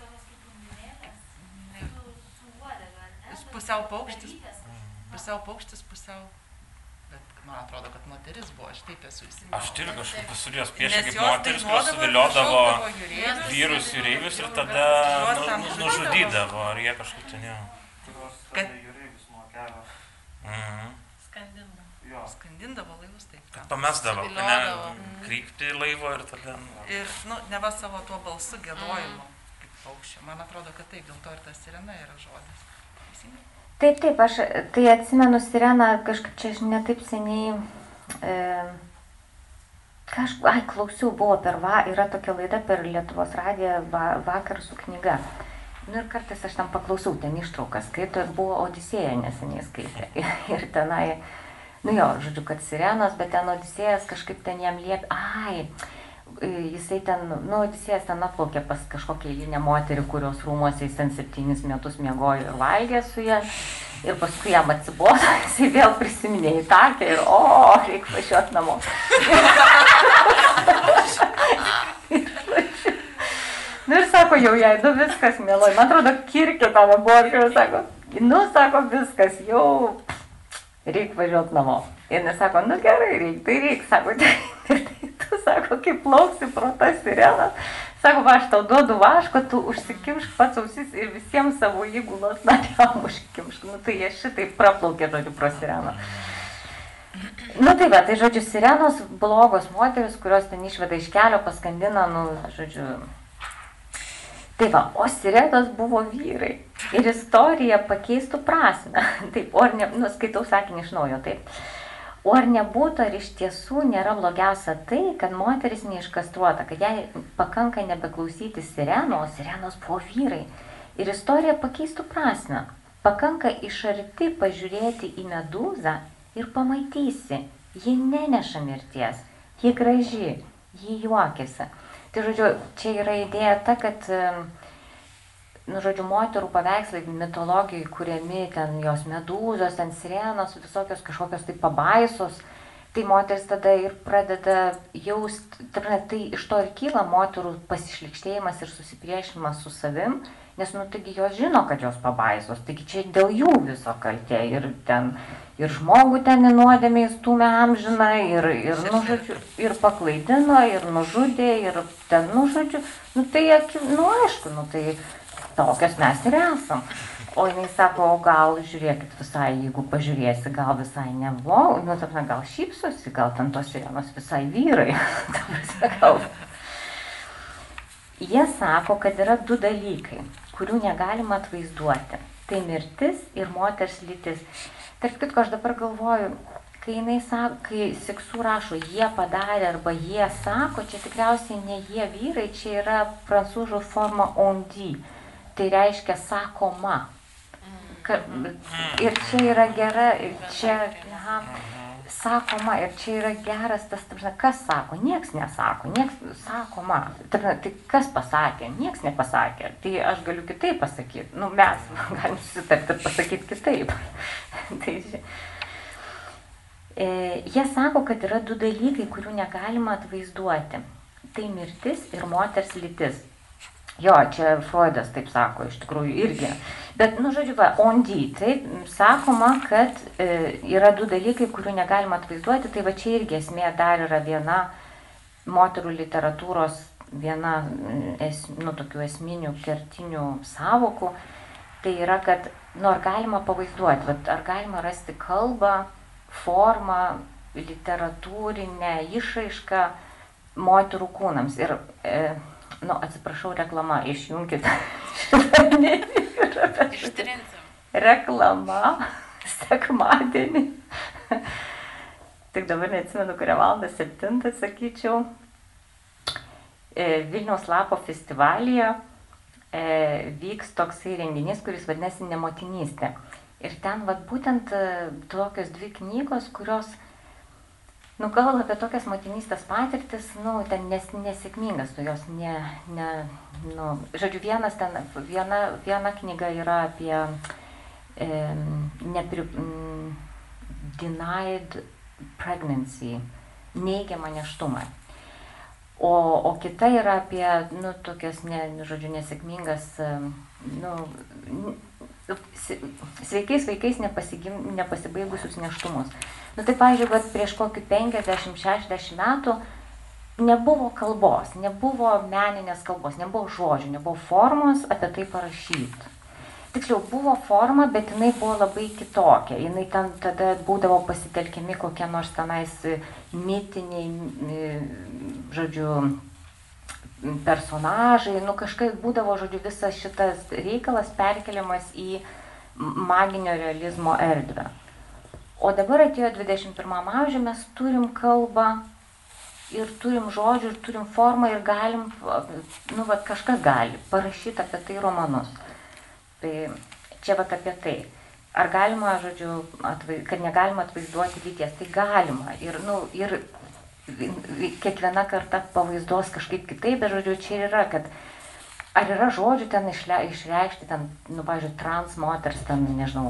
Pusiau paukštis, pusiau. Bet man atrodo, kad moteris buvo, aš taip esu įsivaizduoju. Aš irgi kažkaip visur jos piešė kaip moteris, kurios suviliodavo vyrus jūreivius ir tada nužudydavo, ar jie kažkaip ten jau. Jūreivius nuo kelio. Skandindavo laivus, taip. Kad pamesdavo, kryptį laivo ir tada... Ir, neva savo tuo balsu gėdojimu, kaip paukščio. Man atrodo, kad taip, dėl to ir ta sirena yra žodis. Taip, aš tai atsimenu sireną kažkaip čia netaip seniai, klausiau, buvo yra tokia laida per Lietuvos radiją vakar su knyga. Ir kartais aš tam paklausau, ten ištraukas skaito, buvo Odisėja neseniai skaitė. Ir tenai, žodžiu, kad sirenos, bet ten Odisėjas kažkaip ten jam liepė, jisai ten, Odisėjas ten atplaukė pas kažkokią eilinę moterį, kurios rūmuose jis ten 7 metus miegojo ir valgė su ją. Ir paskui jam atsibodo, jisai vėl prisiminė į takę ir, reikia važiuoti namo. Ir sako, jau jai, viskas, mieloj. Man atrodo, Kirkė tavo buvo, ir sako, sako, viskas, jau reik važiuoti namo. Ir jis sako, nu gerai, reik, sako, tai tu, sako, kaip plauksi pro tą sireną. Sako, va, aš tau duodu vaško, tu užsikimšk pats ausis ir visiems savo įgulos nariam užkimšk. Nu tai jie šitai praplaukė, žodžiu, pro sireną. Nu tai va, tai žodžiu, sirenos blogos moteris, kurios ten išveda iš kelio, paskandina, nu, žodžiu. Tai va, o sirenos buvo vyrai. Ir istorija pakeistų prasmę. Taip, o ar ne, nu, skaitau sakinį iš naujo, taip. O ar nebūtų, ar iš tiesų nėra blogiausia tai, kad moteris neiškastruota, kad jai pakanka nebeklausyti sirenų, o sirenos buvo vyrai. Ir istorija pakeistų prasmę. Pakanka iš arti pažiūrėti į medūzą ir pamatysi, ji neneša mirties, ji graži, ji juokiasi. Tai, žodžiu, čia yra idėja ta, kad, nu, žodžiu, moterų paveikslai mitologijai kuriami, ten jos medūzos, ten sirenos, visokios kažkokios tai pabaisos, tai moteris tada ir pradeda jausti, tai iš to ir kyla moterų pasišlikštėjimas ir susipriešinimas su savim, nes, nu, taigi jos žino, kad jos pabaisos, taigi čia dėl jų viso kaltė ir ten, ir žmogų ten įnuodėmė įstūmė amžiną, nu, žodžiu, ir paklaidino, ir nužudė, ir ten, nu, žodžiu, nu, tai, nu, aišku, nu, tai tokios mes ir esam. O jinai sako, o gal, žiūrėkit visai, jeigu pažiūrėsi, gal visai neblogai, nu, tarp, gal šypsosi, gal ten tos sirenos visai vyrai. Jie sako, kad yra du dalykai, kurių negalima atvaizduoti. Tai mirtis ir moters lytis. Tarp kitko, aš dabar galvoju, kai jinai sako, kai Siksu rašo, jie padarė arba jie sako, čia tikriausiai ne jie vyrai, čia yra prancūzų forma on dit. Tai reiškia sakoma. Ir čia yra gera, čia, sakoma, ir čia yra geras tas, kas sako, nieks nesako, nieks sakoma. Tai kas pasakė, nieks nepasakė. Tai aš galiu kitaip pasakyti. Nu, mes galim susitarti ir pasakyti kitaip. Tai, jie sako, kad yra du dalykai, kurių negalima atvaizduoti. Tai mirtis ir moters lytis. Jo, čia Freudas taip sako, iš tikrųjų irgi. Bet, nu, žodžiu, va, on dit, taip, sakoma, kad yra du dalykai, kurių negalima atvaizduoti, tai va čia irgi esmė dar yra viena moterų literatūros, viena, nu, tokių esminių, kertinių savokų, tai yra, kad, nu, ar galima pavaizduoti, va, ar galima rasti kalbą, formą, literatūrinę išraišką moterų kūnams. Ir, nu, atsiprašau, reklama, išjunkit. Ištrinsim. Reklama, sekmadienį. Tik dabar neatsimenu, kurią valandą, 7, sakyčiau. Vilniaus lapo festivalyje vyks toksai renginys, kuris vadinasi Nemotinystė. Ir ten, vat, būtent tokios dvi knygos, kurios nu, kalba apie tokias motinystės patirtis, nu, ten nesėkmingas, tu jos nu, žodžiu, viena knyga yra apie denied pregnancy, neigiamą nėštumą. O kita yra apie, nu, tokias, žodžiu, nesėkmingas, nu, sveikais vaikais nepasibaigusius nėštumus. Nu tai, pavyzdžiui, prieš kokį 50-60 metų nebuvo kalbos, nebuvo meninės kalbos, nebuvo žodžių, nebuvo formos apie tai parašyti. Tiksliau, buvo forma, bet jinai buvo labai kitokia. Jinai ten tada būdavo pasitelkiami kokie nors tenais mitiniai, žodžiu, personažai, nu kažkaip būdavo, žodžiu, visas šitas reikalas perkeliamas į maginio realizmo erdvę. O dabar atėjo 21 amžiuje, mes turim kalbą ir turim žodžių, ir turim formą ir galim, nu, va, kažkas gali parašyti apie tai romanus. Tai čia va apie tai. Ar galima, žodžiu, kad negalima atvaizduoti lyties, tai galima. Ir, nu, ir kiekviena karta pavaizduos kažkaip kitaip, bet, žodžiu, čia yra, kad ar yra žodžių ten išreikšti, ten, nu, pavyzdžiui, trans moters, ten, nežinau,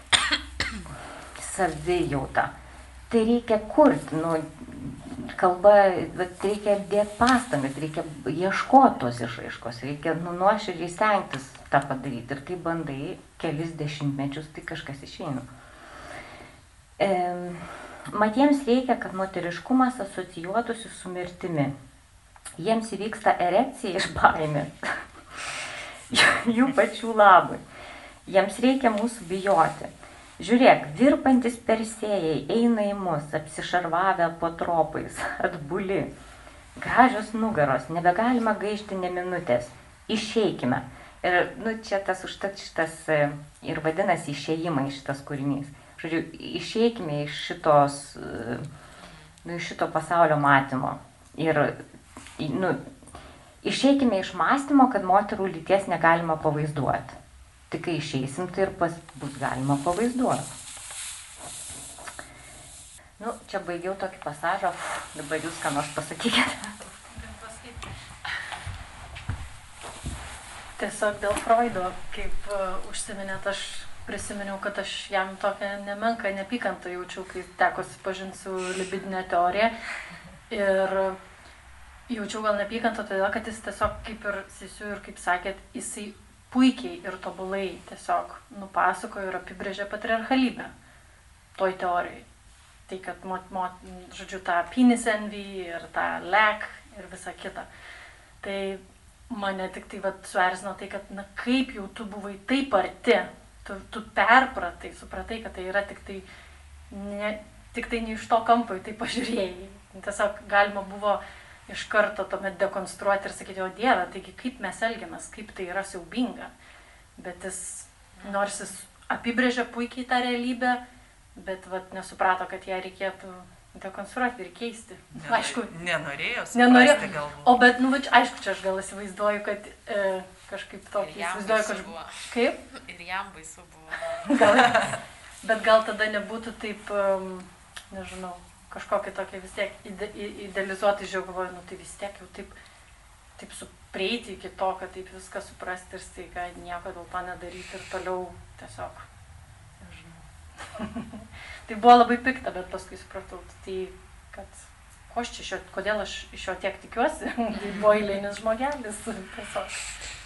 savijauta. Tai reikia kurti, nu, kalba, reikia dėti pastangas, reikia ieškoti tos išraiškos, reikia, nu, nuoširdžiai stengtis tą padaryti. Ir kai bandai kelis dešimtmečius, tai kažkas išeina. Mat jiems reikia, kad moteriškumas asocijuotųsi su mirtimi. Jiems įvyksta erekcija iš baimės. Jų pačių labui. Jiems reikia mūsų bijoti. Žiūrėk, virpantis persėjai eina į mus, apsišarvavę po tropais, atbuli. Gražios nugaros, nebegalima gaišti ne minutės. Išeikime. Ir čia tas užtat šitas ir vadinasi išėjimai šitas kūrinys. Žodžiu, išeikime iš šito pasaulio matymo. Ir išeikime iš mąstymo, kad moterų lyties negalima pavaizduoti. Tik kai išeisim, tai ir bus galima pavaizduoti. Čia baigiau tokį pasažą, dabar jūs ką nors pasakykite. Tiesiog dėl Freudo, kaip užsiminėt, aš prisiminiau, kad aš jam tokią nemenką nepykantą jaučiau, kai teko susipažinti su libidinė teorija. Ir jaučiau gal nepykantą, todėl kad jis tiesiog, kaip ir Sisiu ir kaip sakėt, jisai puikiai ir tobulai tiesiog nupasakojo ir apibrėžė patriarchalybę toj teorijai. Tai, kad, žodžiu, tą penis envy ir tą lack ir visa kita. Tai mane tik tai suerzino tai, kad, kaip jau tu buvai taip arti, tu perpratai, supratai, kad tai yra tik tai ne iš to kampo į tai pažiūrėjai. Tiesiog galima buvo iš karto tuomet dekonstruoti ir sakyti, o Dieve, taigi kaip mes elgiamės, kaip tai yra siaubinga. Bet nors jis apibrėžė puikiai tą realybę, bet nesuprato, kad ją reikėtų dekonstruoti ir keisti. Aišku, nenorėjo suprasti galbūt. O bet, aišku, čia aš gal įsivaizduoju, kad kažkaip tokį įsivaizduoju, kad... Kaip? Ir jam baisu buvo. Bet gal tada nebūtų taip, nežinau, kažkokį tokį vis tiek idealizuotą žiūrėjau, tai vis tiek jau taip prieiti iki to, kad taip viską suprasti ir staiga nieko dėl to nedaryti ir toliau tiesiog, nežinau. Tai buvo labai pikta, bet paskui supratau, tai kad kodėl aš iš jo tiek tikiuosi, tai buvo eilinis žmogelis tiesiog.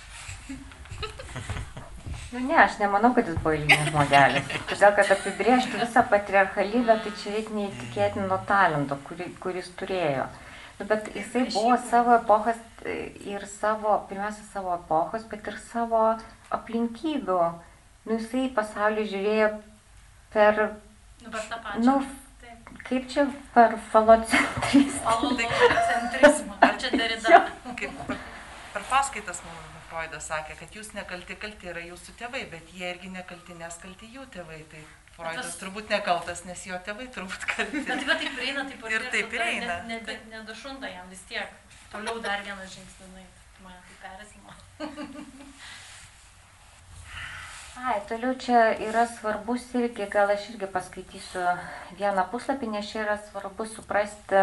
Ne, aš nemanau, kad jis buvo eilinis žmogelis. Todėl, kad apibrėžti visą patriarchalybę, tai čia reikia neįtikėtino talento, kuris turėjo. Bet jisai buvo savo epochos ir pirmiausia savo epochos, bet ir savo aplinkybių. Jisai pasaulį žiūrėjo per... Per tą pačią. Kaip čia per falocentrizmą. Falocentrizmą, ar čia Derrida? Per paskaitas Freudas sakė, kad jūs nekalti, kalti yra jūsų tėvai, bet jie irgi nekalti, nes kalti jų tėvai. Tai Freudas turbūt nekaltas, nes jo tėvai turbūt kalti. Bet taip eina, ir taip ir eina. Nedašunta jam vis tiek. Toliau dar vienas žingsnis, mane tai perėsimo. Toliau čia yra svarbus irgi, gal aš irgi paskaitysiu vieną puslapį, nes čia yra svarbu suprasti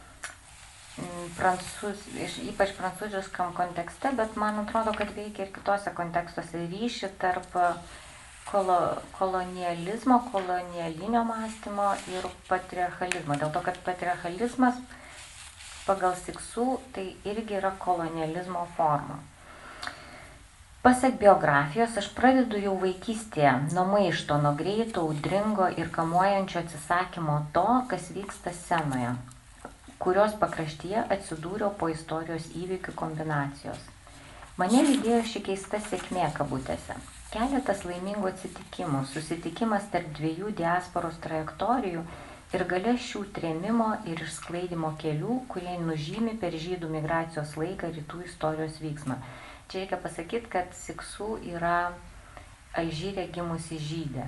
ypač prancūziškam kontekste, bet man atrodo, kad veikia ir kitose kontekstuose ryšį tarp kolonializmo, kolonialinio mąstymo ir patriarchalizmo. Dėl to, kad patriarchalizmas pagal Siksų tai irgi yra kolonializmo forma. Pasak biografijos, aš pradedu jau vaikystėje nuo maišto, nuo greito, audringo ir kamuojančio atsisakymo to, kas vyksta scenoje, kurios pakraštyje atsidūriau po istorijos įvykių kombinacijos. Mane lydėjo ši keista sėkmė kabutėse. Keletas laimingų atsitikimų, susitikimas tarp dviejų diasporos trajektorijų ir gale šių trėmimo ir išsklaidymo kelių, kurie nužymi per žydų migracijos laiką rytų istorijos vyksmą. Čia reikia pasakyti, kad Siksų yra Alžyre gimusi žydė.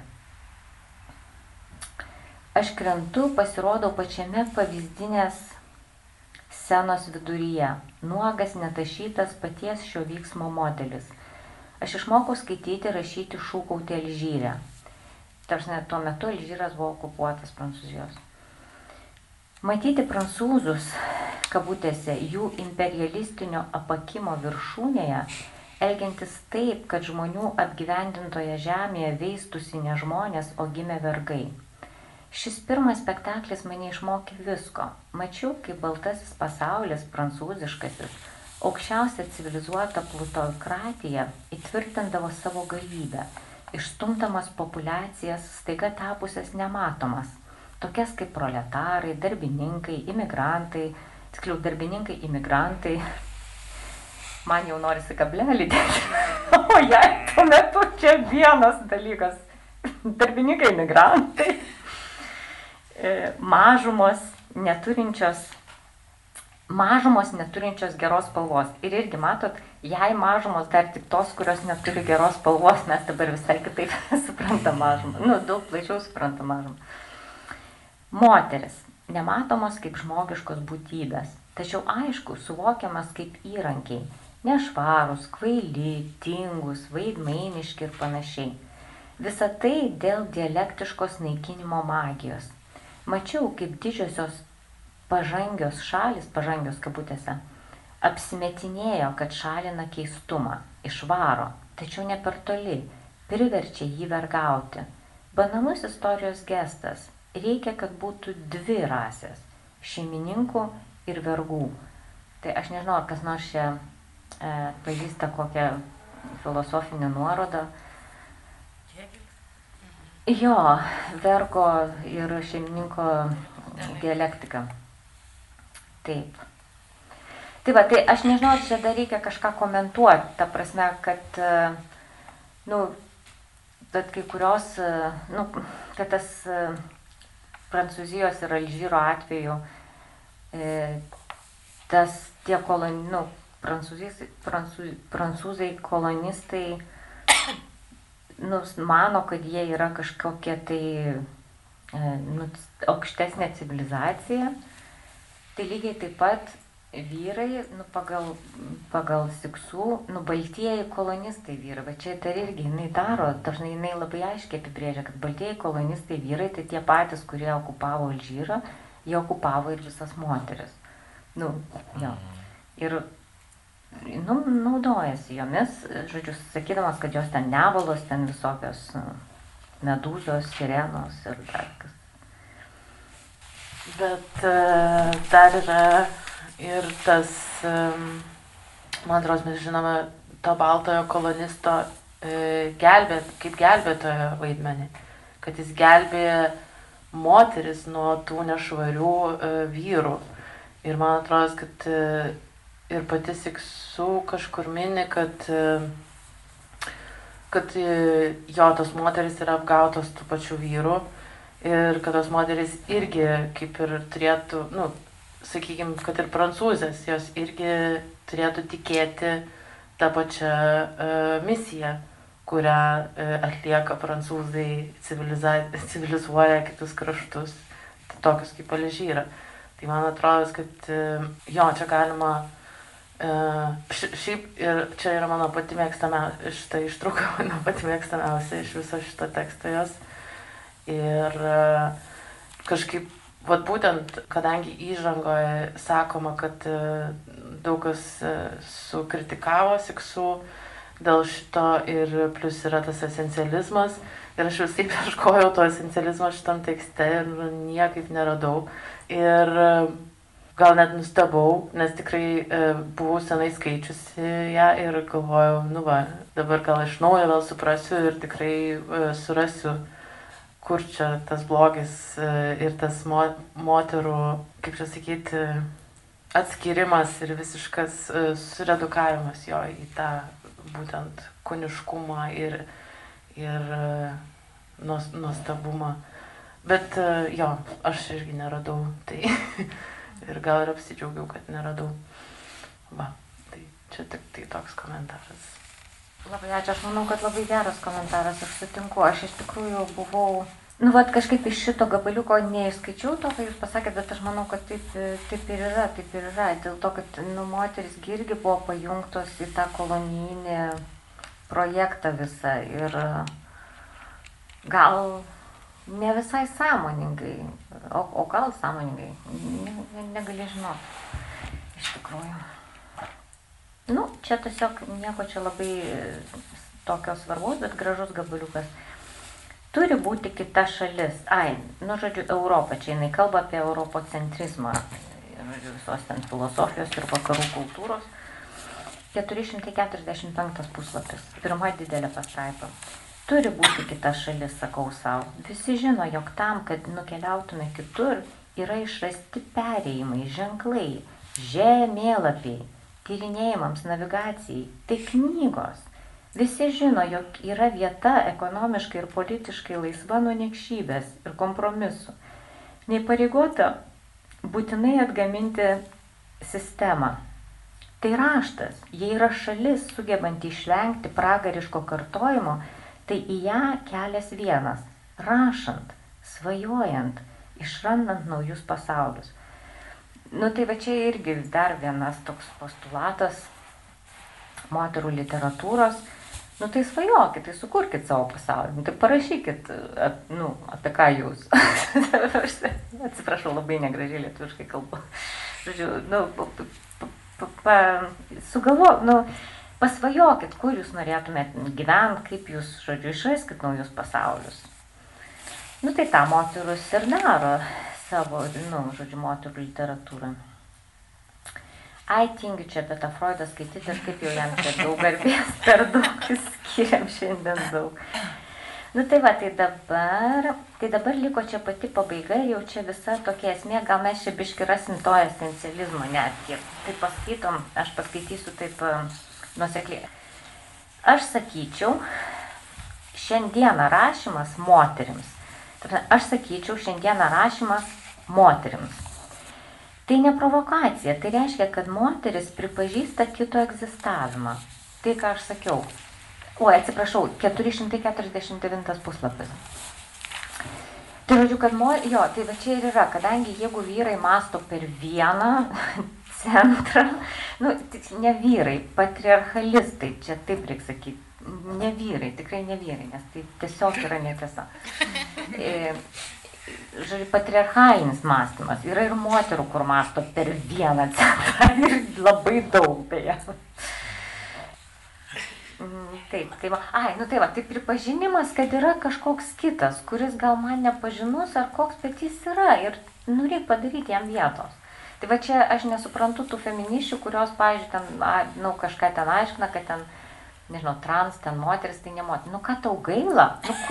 Aš krentu, pasirodau pačiame pavyzdinės scenos viduryje, nuogas, netašytas paties šio vyksmo modelis. Aš išmokau skaityti, rašyti, šūkauti Alžyre. Tarsi tuo metu Alžyras buvo okupuotas Prancūzijos. Matyti prancūzus, kabutėse, jų imperialistinio apakimo viršūnėje, elgiantis taip, kad žmonių apgyvendintoje žemėje veistųsi ne žmonės, o gimė vergai. Šis pirmas spektaklis mane išmokė visko. Mačiau, kaip baltasis pasaulis, prancūziškasis, aukščiausia civilizuota plutokratija įtvirtindavo savo galybę, išstumdamas populiacijas, staiga tapusias nematomas, tokias kaip proletarai, darbininkai, imigrantai, tiksliau darbininkai, imigrantai. Man jau norisi kablelį dėti, o jai tuo metu čia vienas dalykas. Darbininkai, imigrantai, mažumos neturinčios geros spalvos. Ir irgi matot, jei mažumos dar tik tos, kurios neturi geros spalvos, mes dabar visai kitaip suprantam mažumą. Daug plačiau suprantam mažumą. Moteris, nematomos kaip žmogiškos būtybės, tačiau aišku, suvokiamas kaip įrankiai, nešvarūs, kvaili, tingus, vaidmainiški ir panašiai. Visa tai dėl dialektiškos naikinimo magijos. Mačiau, kaip didžiosios pažangios šalis, pažangios kabutėse, apsimetinėjo, kad šalina keistumą, išvaro, tačiau ne per toli, priverčia jį vergauti. Banalus istorijos gestas. Reikia, kad būtų dvi rasės - šeimininkų ir vergų. Tai aš nežinau, ar kas nors čia pažįsta kokią filosofinę nuorodą. Jo, vergo ir šeimininko dialektika. Taip. Tai va, tai aš nežinau, čia dar reikia kažką komentuoti, ta prasme, kad, bet kai kurios, kad tas Prancūzijos ir Alžyro atveju, tie prancūzai kolonistai, mano, kad jie yra kažkokia tai aukštesnė civilizacija, tai lygiai taip pat vyrai, pagal Siksų, baltieji kolonistai vyrai, bet čia dar irgi jinai daro, dažnai jinai labai aiškiai apibrėžia, kad baltieji kolonistai vyrai, tai tie patys, kurie okupavo Alžyrą, jie okupavo ir visas moteris. Ir naudojasi jomis, žodžiu, sakydamas, kad jos ten nevalos, ten visokios medūzos, sirenos ir dar kas. Bet dar yra ir tas, man atrodo, mes žinome to baltojo kolonisto kaip gelbėtojo vaidmenį, kad jis gelbėja moteris nuo tų nešvarių vyrų. Ir man atrodo, kad ir pati Siksų kažkur mini, kad jo tos moteris yra apgautos tų pačių vyrų ir kad tos moteris irgi kaip ir turėtų, sakykime, kad ir prancūzės, jos irgi turėtų tikėti tą pačią misiją, kurią atlieka prancūzai, civilizuoja kitus kraštus, tokius kaip Alžyrą. Tai man atrodo, kad jo, čia galima, šiaip ir čia yra mano pati mėgstamiausia, šitą ištrauką mano pati mėgstamiausia iš viso šito teksto jos. Ir kažkaip, būtent, kadangi įžangoje sakoma, kad daug kas sukritikavo Siksų dėl šito ir plus yra tas esencializmas. Ir aš vis taip ieškojau to esencializmo šitam tekste ir niekaip neradau. Ir gal net nustebau, nes tikrai buvau senai skaičiusi ją ir galvojau, dabar gal iš naujo vėl suprasiu ir tikrai surasiu, kur čia tas blogis ir tas moterų, kaip čia sakyti, atskirimas ir visiškas suredukavimas jo į tą būtent kūniškumą ir nuostabumą. Bet jo, aš irgi neradau, tai ir gal ir apsidžiaugiau, kad neradau. Tai čia tik tai toks komentaras. Labai ačiū, aš manau, kad labai geras komentaras, aš sutinku. Aš iš tikrųjų buvau, kažkaip iš šito gabaliuko neišskaičiau to, ką jūs pasakėt, bet aš manau, kad taip ir yra. Dėl to, kad moteris irgi buvo pajungtos į tą kolonijinį projektą visą ir gal ne visai sąmoningai, o gal sąmoningai, negali žinoti, iš tikrųjų. Čia tiesiog nieko čia labai tokio svarbus, bet gražus gabaliukas. Turi būti kita šalis. Žodžiu, Europa, čia jinai kalba apie europocentrizmą, visos ten filosofijos ir vakarų kultūros. 445 puslapis, pirma didelė pastraipa. Turi būti kita šalis, sakau savo. Visi žino, jog tam, kad nukeliautume kitur, yra išrasti perėjimai, ženklai, žemėlapiai, tyrinėjimams, navigacijai, tai knygos. Visi žino, jog yra vieta ekonomiškai ir politiškai laisva nuo niekšybės ir kompromisų. Neįpareigota būtinai atgaminti sistemą. Tai raštas, jei yra šalis sugebanti išvengti pragariško kartojimo, tai į ją kelias vienas – rašant, svajojant, išrandant naujus pasaulius. Tai va čia irgi dar vienas toks postulatas moterų literatūros. Tai svajokit, tai sukurkit savo pasaulį, tai parašykit, apie ką jūs. Atsiprašau, labai negražiai lietuviškai kalbu. Pasvajokit, kur jūs norėtumėt gyventi, kaip jūs, išraiskit naujus pasaulius. Tai tą moterus ir daro savo, moterų literatūrą. Ai, tingiu čia apie tą Freudą skaityti ir kaip jau jam čia daug garbės, per daug skiriam šiandien daug. Tai dabar liko čia pati pabaiga ir jau čia visa tokia esmė, gal mes čia biški rasim to esencializmo netgi. Tai paskaitom, aš paskaitysiu taip nuosekliai. Aš sakyčiau, šiandieną rašymas moterims. Aš sakyčiau, šiandieną rašymas moterims. Tai ne provokacija, tai reiškia, kad moteris pripažįsta kito egzistavimą. Tai, ką aš sakiau. Atsiprašau, 449 puslapis. Tai žodžiu, kad tai va čia ir yra, kadangi jeigu vyrai mąsto per vieną centrą, ne vyrai, patriarchalistai, čia taip reikia sakyti, ne vyrai, tikrai ne vyrai, nes tai tiesiog yra netiesa. Žodžiu, patriarchalinis mąstymas. Yra ir moterų, kur mąsto per vieną centrą ir labai daug beje. Tai pripažinimas, kad yra kažkoks kitas, kuris gal man nepažinus ar koks, bet jis yra ir reikia padaryti jam vietos. Tai va čia aš nesuprantu tų feministių, kurios, pavyzdžiui, kažką ten aiškina, kad ten, nežinau, trans, ten moteris, tai ne moteris. Ką tau gaila?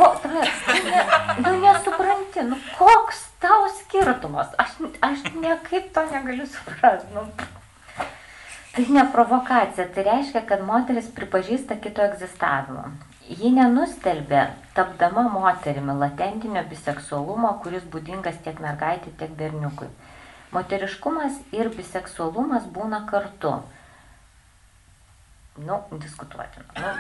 Nesupranti, koks tau skirtumas? Aš niekaip to negaliu suprasti. Tai ne provokacija, tai reiškia, kad moteris pripažįsta kito egzistavimą. Ji nenustelbė, tapdama moterimi, latentinio biseksualumo, kuris būdingas tiek mergaitė, tiek berniukui. Moteriškumas ir biseksualumas būna kartu. Diskutuotina.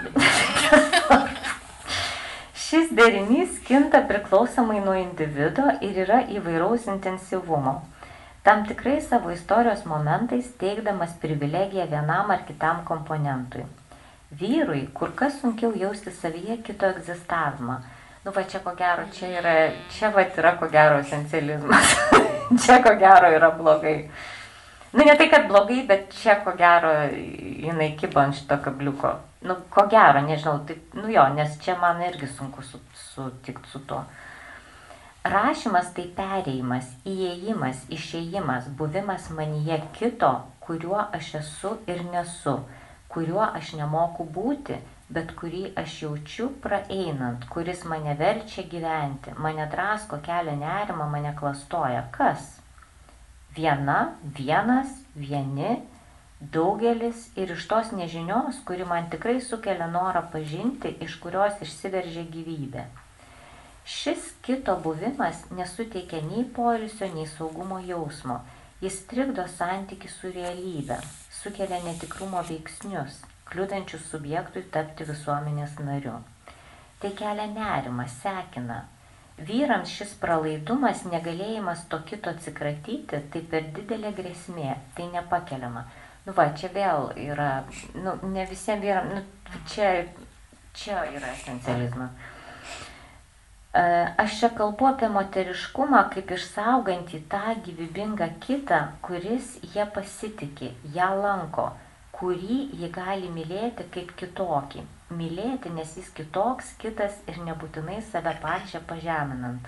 Šis derinys kinta priklausomai nuo individo ir yra įvairaus intensyvumo. Tam tikrai savo istorijos momentais teikdamas privilegiją vienam ar kitam komponentui. Vyrui kur kas sunkiau jausti savyje kito egzistavimą. Čia ko gero, yra ko gero esencializmas. Čia ko gero yra blogai. Ne tai, kad blogai, bet čia ko gero jinai kiba ant šito kabliuko. Ko gero, nežinau, nes čia man irgi sunku sutikti su tuo. Rašymas tai perėjimas, įėjimas, išėjimas, buvimas manyje kito, kuriuo aš esu ir nesu, kuriuo aš nemoku būti, bet kurį aš jaučiu praeinant, kuris mane verčia gyventi, mane drasko, kelia nerimą, mane klastoja. Kas? Viena, vienas, vieni, daugelis ir iš tos nežinios, kuri man tikrai sukelia norą pažinti, iš kurios išsiveržia gyvybė. Šis kito buvimas nesuteikia nei poilsio, nei saugumo jausmo. Jis trikdo santykį su realybe, sukelia netikrumo veiksnius, kliudančius subjektui tapti visuomenės nariu. Tai kelia nerimą, sekina. Vyrams šis pralaidumas, negalėjimas to kito atsikratyti, tai per didelė grėsmė, tai nepakeliama. Čia vėl yra, ne visiems vyrams, čia yra esencializmas. Aš čia kalbu apie moteriškumą kaip išsaugantį tą gyvybingą kitą, kuris ją pasitikė, ją lanko, kurį ji gali mylėti kaip kitokį. Mylėti, nes jis kitoks, kitas ir nebūtinai save pačią pažeminant.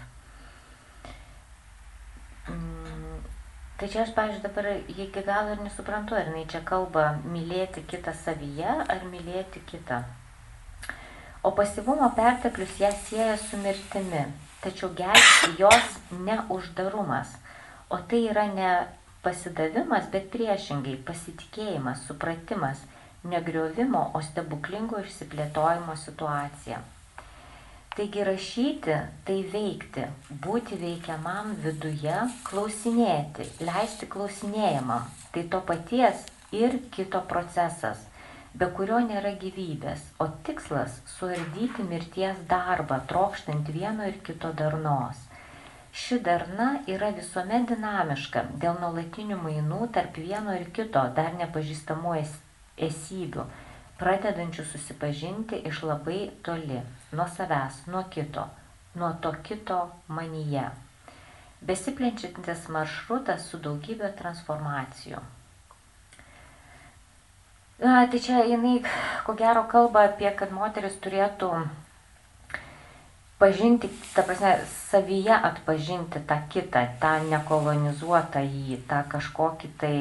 Tai čia aš, pavyzdžiui, dabar iki galo ir nesuprantu, ar jinai čia kalba mylėti kitą savyje, ar mylėti kitą. o pasyvumo perteklius ją sieja su mirtimi. Tačiau gelbsti jos ne uždarumas, o tai yra ne pasidavimas, bet priešingai pasitikėjimas, supratimas, negriovimo, o stebuklingo išsiplėtojimo situacija. Taigi rašyti – tai veikti, būti veikiamam viduje, klausinėti, leisti klausinėjimam. Tai to paties ir kito procesas, be kurio nėra gyvybės, o tikslas – suardyti mirties darbą, trokštant vieno ir kito darnos. Ši darna yra visuomet dinamiška dėl nuolatinių mainų tarp vieno ir kito dar nepažįstamų esybių, pradedančių susipažinti iš labai toli, nuo savęs, nuo kito, nuo to kito manyje. Besiplenčiantis maršrutas su daugybė transformacijų. Tai čia jinai, ko gero, kalba apie, kad moteris turėtų pažinti, ta prasme, savyje atpažinti tą kitą, tą nekolonizuotą jį, tą kažkokį tai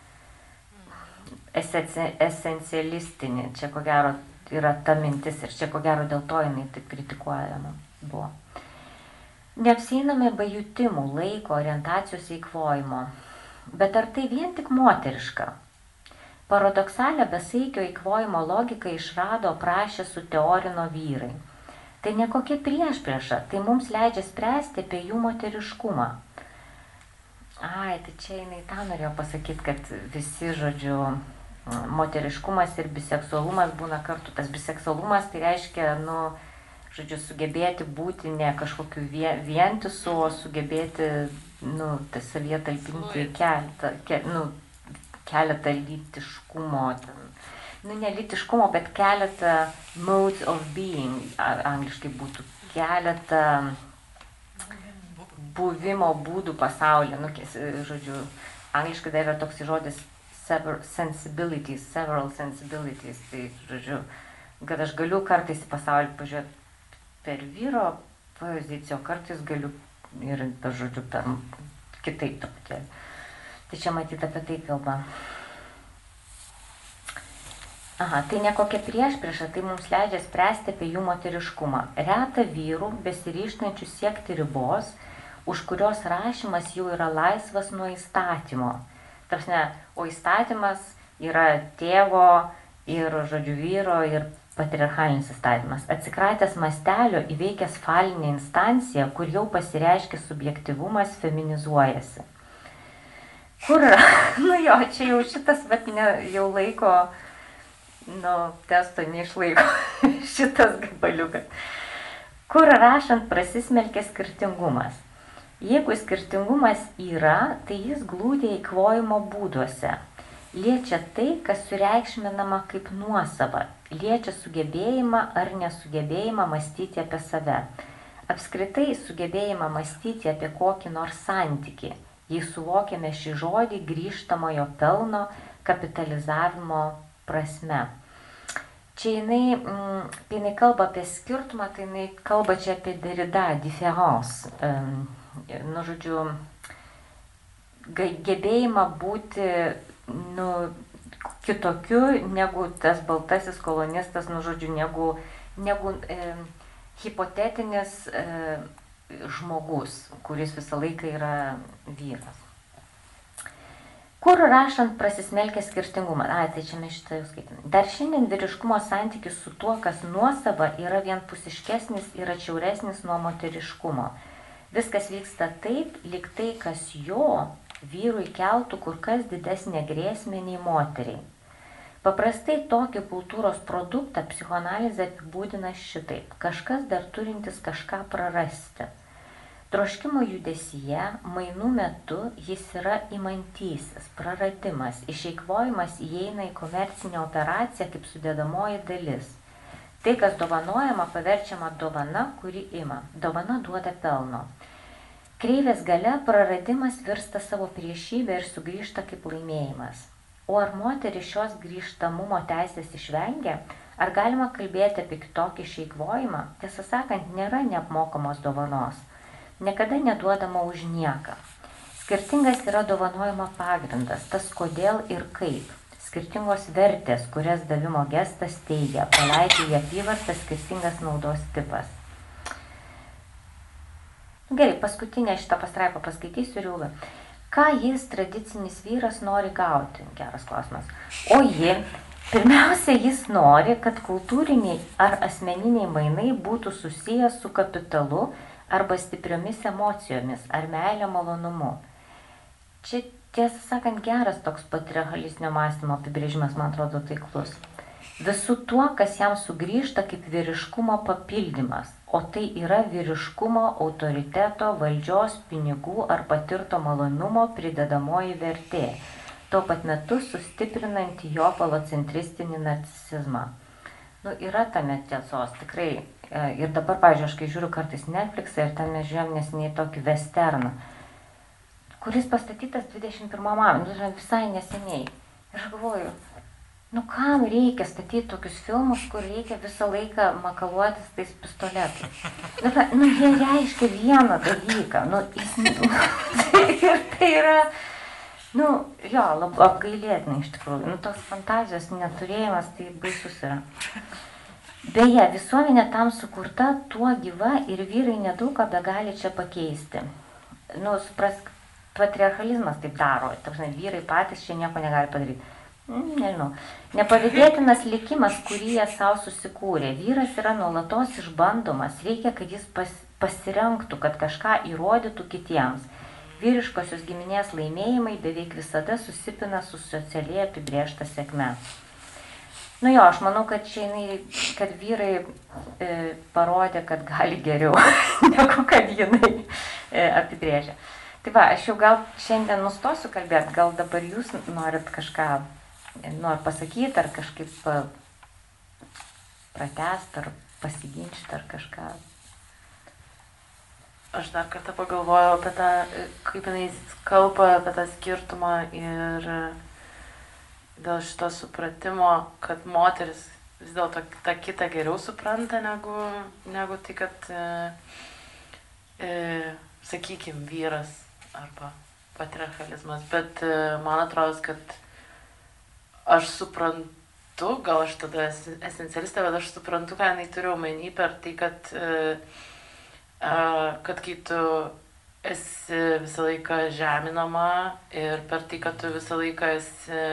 esencialistinį. Čia ko gero yra ta mintis ir čia ko gero dėl to jinai taip kritikuojama buvo. Neapsieiname be jutimų, laiko, orientacijos eikvojimo. Bet ar tai vien tik moteriška? Paradoksalią besaikio eikvojimo logiką išrado, aprašė, suteorino vyrai. Tai ne kokia priešprieša, tai mums leidžia spręsti apie jų moteriškumą. Tai čia jinai tą norėjo pasakyti, kad visi, žodžiu, moteriškumas ir biseksualumas būna kartu. Tas biseksualumas tai reiškia, žodžiu, sugebėti būti ne kažkokiu vientisu, o sugebėti, savyje talpinti keletą lytiškumo, ne lytiškumo, bet keletą modes of being, angliškai būtų keletą buvimo būdų pasaulyje. Žodžiu, angliškai dar yra toks žodis several sensibilities, tai, žodžiu, kad aš galiu kartais į pasaulį pažiūrėti per vyro poziciją, kartais galiu ir, žodžiu, per kitaip truputėlį. Tai čia matyti apie tai kalba. Tai ne kokia priešprieša, tai mums leidžia spręsti apie jų moteriškumą. Reta vyrų, besiryžtančių siekti ribos, už kurios rašymas jau yra laisvas nuo įstatymo. Tarpsne, o įstatymas yra tėvo ir, žodžiu, vyro ir patriarchalinis įstatymas. Atsikratęs mastelio, įveikęs falinę instanciją, kur jau pasireiškia subjektyvumas, feminizuojasi. Kur yra? Čia jau šitas, bet jau laiko, testo neišlaiko šitas gabaliukas. Kur rašant prasismelkia skirtingumas. Jeigu skirtingumas yra, tai jis glūdė eikvojimo būduose. Liečia tai, kas sureikšminama kaip nuosava. Liečia sugebėjimą ar nesugebėjimą mąstyti apie save. Apskritai sugebėjimą mąstyti apie kokį nors santykį. Jei suvokiame šį žodį grįžtamojo pelno kapitalizavimo prasme. Čia jinai kalba apie skirtumą, tai jinai kalba čia apie Derrida, différence. Žodžiu, gebėjimą būti, kitokiu negu tas baltasis kolonistas, žodžiu, negu hipotetinis žmogus, kuris visą laiką yra vyras. Kur rašant prasismelkia skirtingumą? Tai čia mes šitą jau skaitėme. Dar šiandien vyriškumo santykis su tuo, kas nuosava, yra vienpusiškesnis ir atšiauresnis nuo moteriškumo. Viskas vyksta taip, lyg tai, kas jo vyrui keltų kur kas didesnė grėsmė nei moteriai. Paprastai tokį kultūros produktą psichoanalizė apibūdina šitaip. Kažkas dar turintis kažką prarasti. Troškimo judesyje, mainų metu jis yra imantysis, praradimas, išeikvojimas įeina į komercinę operaciją kaip sudėdamoji dalis. Tai, kas dovanojama, paverčiama dovana, kuri ima. Dovana duoda pelno. Kreivės gale praradimas virsta savo priešybę ir sugrįžta kaip laimėjimas. O ar moteris šios grįžtamumo teisės išvengia? Ar galima kalbėti apie kitokį išeikvojimą? Tiesą sakant, nėra neapmokamos dovanos. Niekada neduodama už nieką. Skirtingas yra dovanojimo pagrindas, tas kodėl ir kaip. skirtingos vertės, kurias davimo gestas teigia, paleidžia į apyvartą skirtingas naudos tipas. Gerai, paskutinę šitą pastraipą paskaitysiu ir ilgą. Ką jis, tradicinis vyras, nori gauti? Geras klausimas. O pirmiausia, jis nori, kad kultūriniai ar asmeniniai mainai būtų susijęs su kapitalu arba stipriomis emocijomis ar meilė malonumu. Čia, tiesą sakant, geras toks patriarchalistinio mąstymo apibrėžimas, man atrodo, taiklus. Visų tuo, kas jam sugrįžta kaip vyriškumo papildymas, o tai yra vyriškumo, autoriteto, valdžios, pinigų ar patirto malonumo pridedamoji vertė, tuo pat metu sustiprinanti jo falocentristinį narcisizmą. Yra tame tiesos, tikrai. Ir dabar, pavyzdžiui, aš kai žiūriu kartais Netflix'ą ir ten mes žiūrėjom neseniai tokį westerną, kuris pastatytas 21 amžiuje, visai neseniai. Ir aš galvoju, kam reikia statyti tokius filmus, kur reikia visą laiką makaluotis tais pistoletais? Jie reiškia vieną dalyką. Ir tai yra, apgailėtinai iš tikrųjų. Tos fantazijos neturėjimas, tai baisus yra. Beje, visuomenė tam sukurta, tuo gyva ir vyrai nedaug ką begali čia pakeisti. Suprask, patriarchalizmas taip daro, vyrai patys čia nieko negali padaryti. Nežinau. Nepavydėtinas likimas, kurį jie savo susikūrė. Vyras yra nuolatos išbandomas, reikia, kad jis pasirengtų, kad kažką įrodytų kitiems. Vyriškosios giminės laimėjimai beveik visada susipina su socialiai apibrėžta sėkme. Aš manau, kad vyrai parodė, kad gali geriau, negu kad jinai apibrėžia. Tai va, aš jau gal šiandien nustosiu kalbėti, gal dabar jūs norit kažką pasakyti, ar kažkaip pratęsti, ar pasiginčyti, ar kažką. Aš dar kartą pagalvojau apie tą, kaip jinai kalba apie tą skirtumą ir dėl šito supratimo, kad moteris vis dėlto tą kitą geriau supranta negu tai, kad, sakykime, vyras arba patriarchalizmas. Bet man atrodo, kad aš suprantu, gal aš tada esencialistė, bet aš suprantu, ką jinai turiu omeny per tai, kad kai tu esi visą laiką žeminama ir per tai, kad tu visą laiką esi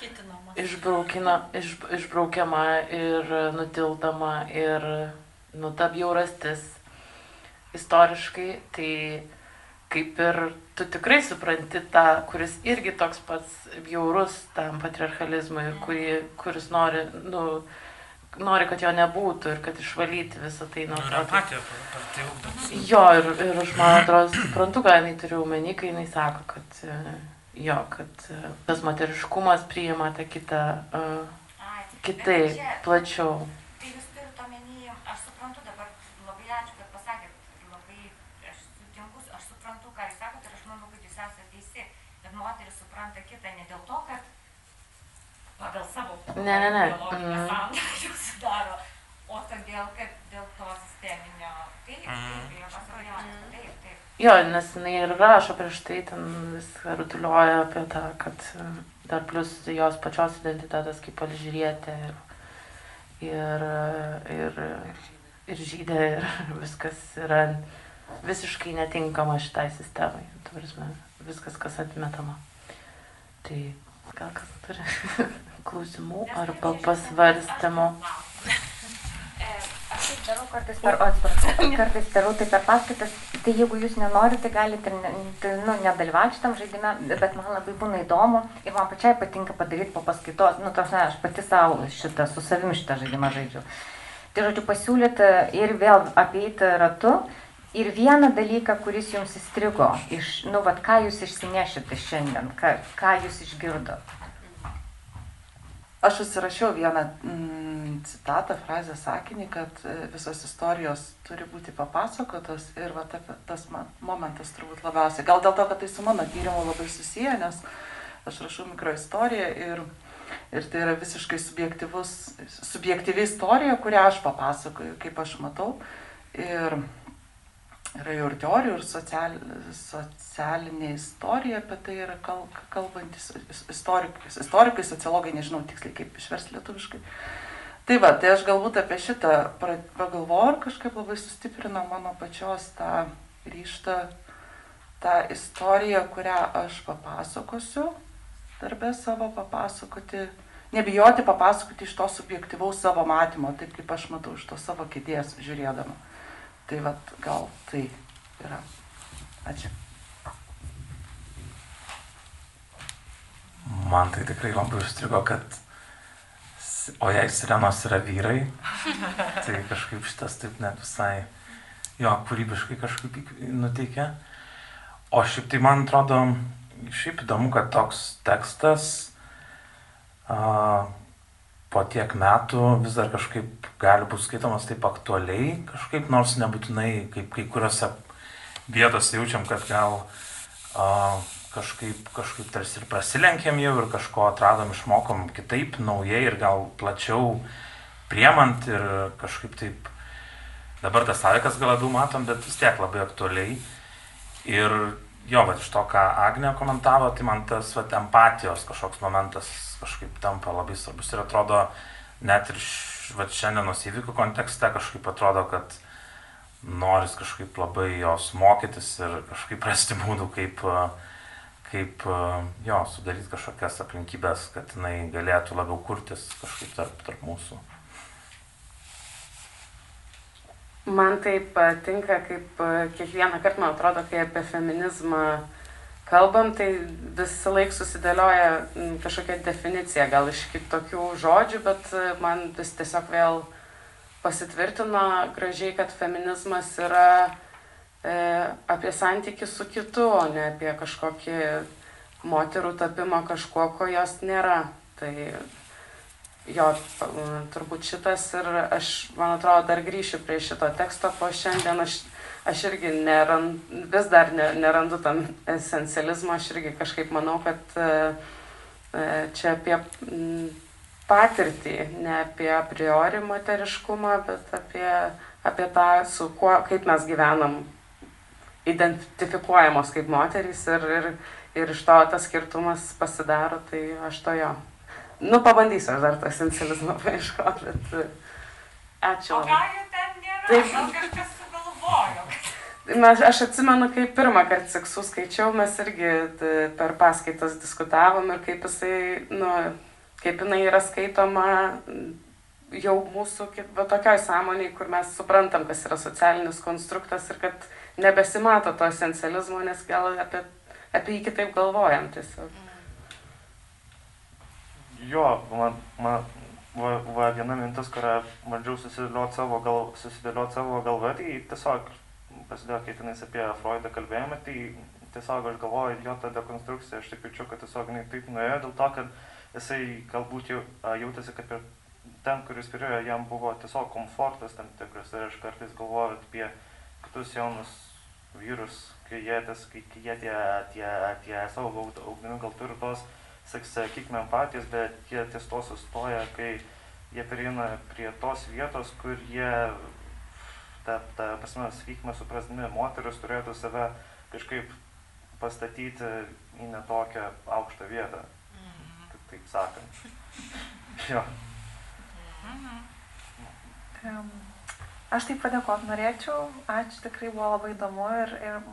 išbraukiama ir nutildama ir ta bjaurastis istoriškai, tai kaip ir tu tikrai supranti tą, kuris irgi toks pats bjaurus tam patriarchalizmui, kuris nori, kad jo nebūtų ir kad išvalyti visą tai nuo to. Empatija per tai ugdomas. Jo, ir aš, man atrodo, suprantu, ką jinai turi omeny, kai jinai sako, kad tas moteriškumas priima tą kitą kitaip, plačiau. Tai jūs turit omeny, aš suprantu dabar, labai ačiū, kad pasakėt, labai aš sutinku, aš suprantu, ką jūs sakot ir aš manau, kad jūs esate teisi, bet moteris supranta kitą ne dėl to, kad pagal savo biologinę sandarą jūs sudaro, o todėl, kad dėl to sisteminio, taip. Jo, nes jinai ir rašo prieš tai, ten viską rutulioja apie tą, kad dar plus jos pačios identitetas kaip alžyrietė ir žydė ir viskas yra visiškai netinkama šitai sistemai. Viskas, kas atmetama. Tai gal kas turi klausimų arba pasvarstymų? Aš taip darau kartais darau tai per paskaitas, tai jeigu jūs nenorite, galite nedalyvauti šitam žaidime, bet man labai būna įdomu ir man pačiai patinka padaryti po paskaitos, aš pati savo su savimi šitą žaidimą žaidžiu. Tai žodžiu pasiūlyti ir vėl apeiti ratu ir vieną dalyką, kuris jums įstrigo, ką jūs išsinešite šiandien, ką jūs išgirdot. Aš susirašiau vieną citatą, frazę, sakinį, kad visos istorijos turi būti papasakotos ir tas momentas turbūt labiausiai. Gal dėl to, kad tai su mano tyrimu labai susiję, nes aš rašau mikroistoriją ir tai yra visiškai subjektyvi istorija, kurią aš papasakoju, kaip aš matau. Ir yra jau ir teorijų, ir socialinė istorija apie tai yra kalbantis istorikai, sociologai, nežinau tiksliai kaip išversti lietuviškai. Tai va, tai aš galbūt apie šitą pagalvoju ir kažkaip labai sustiprino mano pačios tą ryžtą, tą istoriją, kurią aš papasakosiu, darbę savo papasakoti, nebijoti papasakoti iš to subjektyvaus savo matymo, taip kaip aš matau iš to savo kėdės žiūrėdama. Tai vat, gal tai yra. Ačiū. Man tai tikrai labai užstrigo, kad o jei sirenos yra vyrai, tai kažkaip šitas taip net visai jo kūrybiškai kažkaip nuteikia. O šiaip tai man atrodo, šiaip įdomu, kad toks tekstas po tiek metų vis dar kažkaip gali būti skaitomas taip aktualiai, kažkaip nors nebūtinai, kaip kai kuriuose vietose jaučiam, kad gal kažkaip tarsi ir prasilenkėm jau ir kažko atradom, išmokom kitaip, naujai ir gal plačiau priemant ir kažkaip taip dabar tas sąveikas gal labiau matom, bet vis tiek labai aktualiai. Ir jo, va, iš to, ką Agnė komentavo, tai man tas va, empatijos kažkoks momentas kažkaip tampa labai svarbus ir atrodo, net ir va, šiandienos įvykių kontekste kažkaip atrodo, kad noris kažkaip labai jos mokytis ir kažkaip rasti būdų, kaip jo, sudaryti kažkokias aplinkybės, kad jinai galėtų labiau kurtis kažkaip tarp mūsų. Man tai patinka, kaip kiekvieną kartą, man atrodo, kai apie feminizmą kalbam, tai visą laiką susidėlioja kažkokia definicija, gal iš kitokių žodžių, bet man vis tiesiog vėl pasitvirtino gražiai, kad feminizmas yra apie santykį su kitu, o ne apie kažkokį moterų tapimą kažkuo, ko jos nėra. Tai jo, turbūt šitas ir aš, man atrodo, dar grįšiu prie šito teksto, po šiandien aš irgi vis dar nerandu tam esencializmo, aš irgi kažkaip manau, kad čia apie patirtį, ne apie a priori moteriškumą, bet apie tą, kaip mes gyvenam, identifikuojamos kaip moterys ir iš to tas skirtumas pasidaro, tai aš to jo. Pabandysiu aš dar tą esencializmą paieškoti, bet ačiū. O ką jau ten nėra? Gal kažkas sugalvojo? Aš atsimenu, kai pirmą kartą Seksu skaičiau, mes irgi per paskaitas diskutavom ir kaip jinai yra skaitoma jau mūsų tokioj sąmonėj, kur mes suprantam, kas yra socialinis konstruktas ir kad nebesimato to esencializmo, nes gal apie jį kitaip galvojam tiesiog. Jo, viena mintis, kurią bandžiau susidėlioti savo galvoje, tai tiesiog prasidėjo, kai tenais apie Freudą kalbėjome, tai tiesiog aš galvoju, jo ta dekonstrukcija, aš taip jaučiu, kad tiesiog jinai taip nuėjo, dėl to, kad jisai galbūt jautėsi, kad ten, kuris perėjo, jam buvo tiesiog komfortas tam tikras, ir aš kartais galvoju apie kitus jaunus vyrus, kai jie tie savo augdami gal turi tos, sakykime, empatijos, bet jie ties to sustoja, kai jie prieina prie tos vietos, kur jie, sakykime, suprasdami, moteris turėtų save kažkaip pastatyti į netokią aukštą vietą, taip sakant. Jo. Aš taip padėkoti norėčiau, ačiū, tikrai buvo labai įdomu ir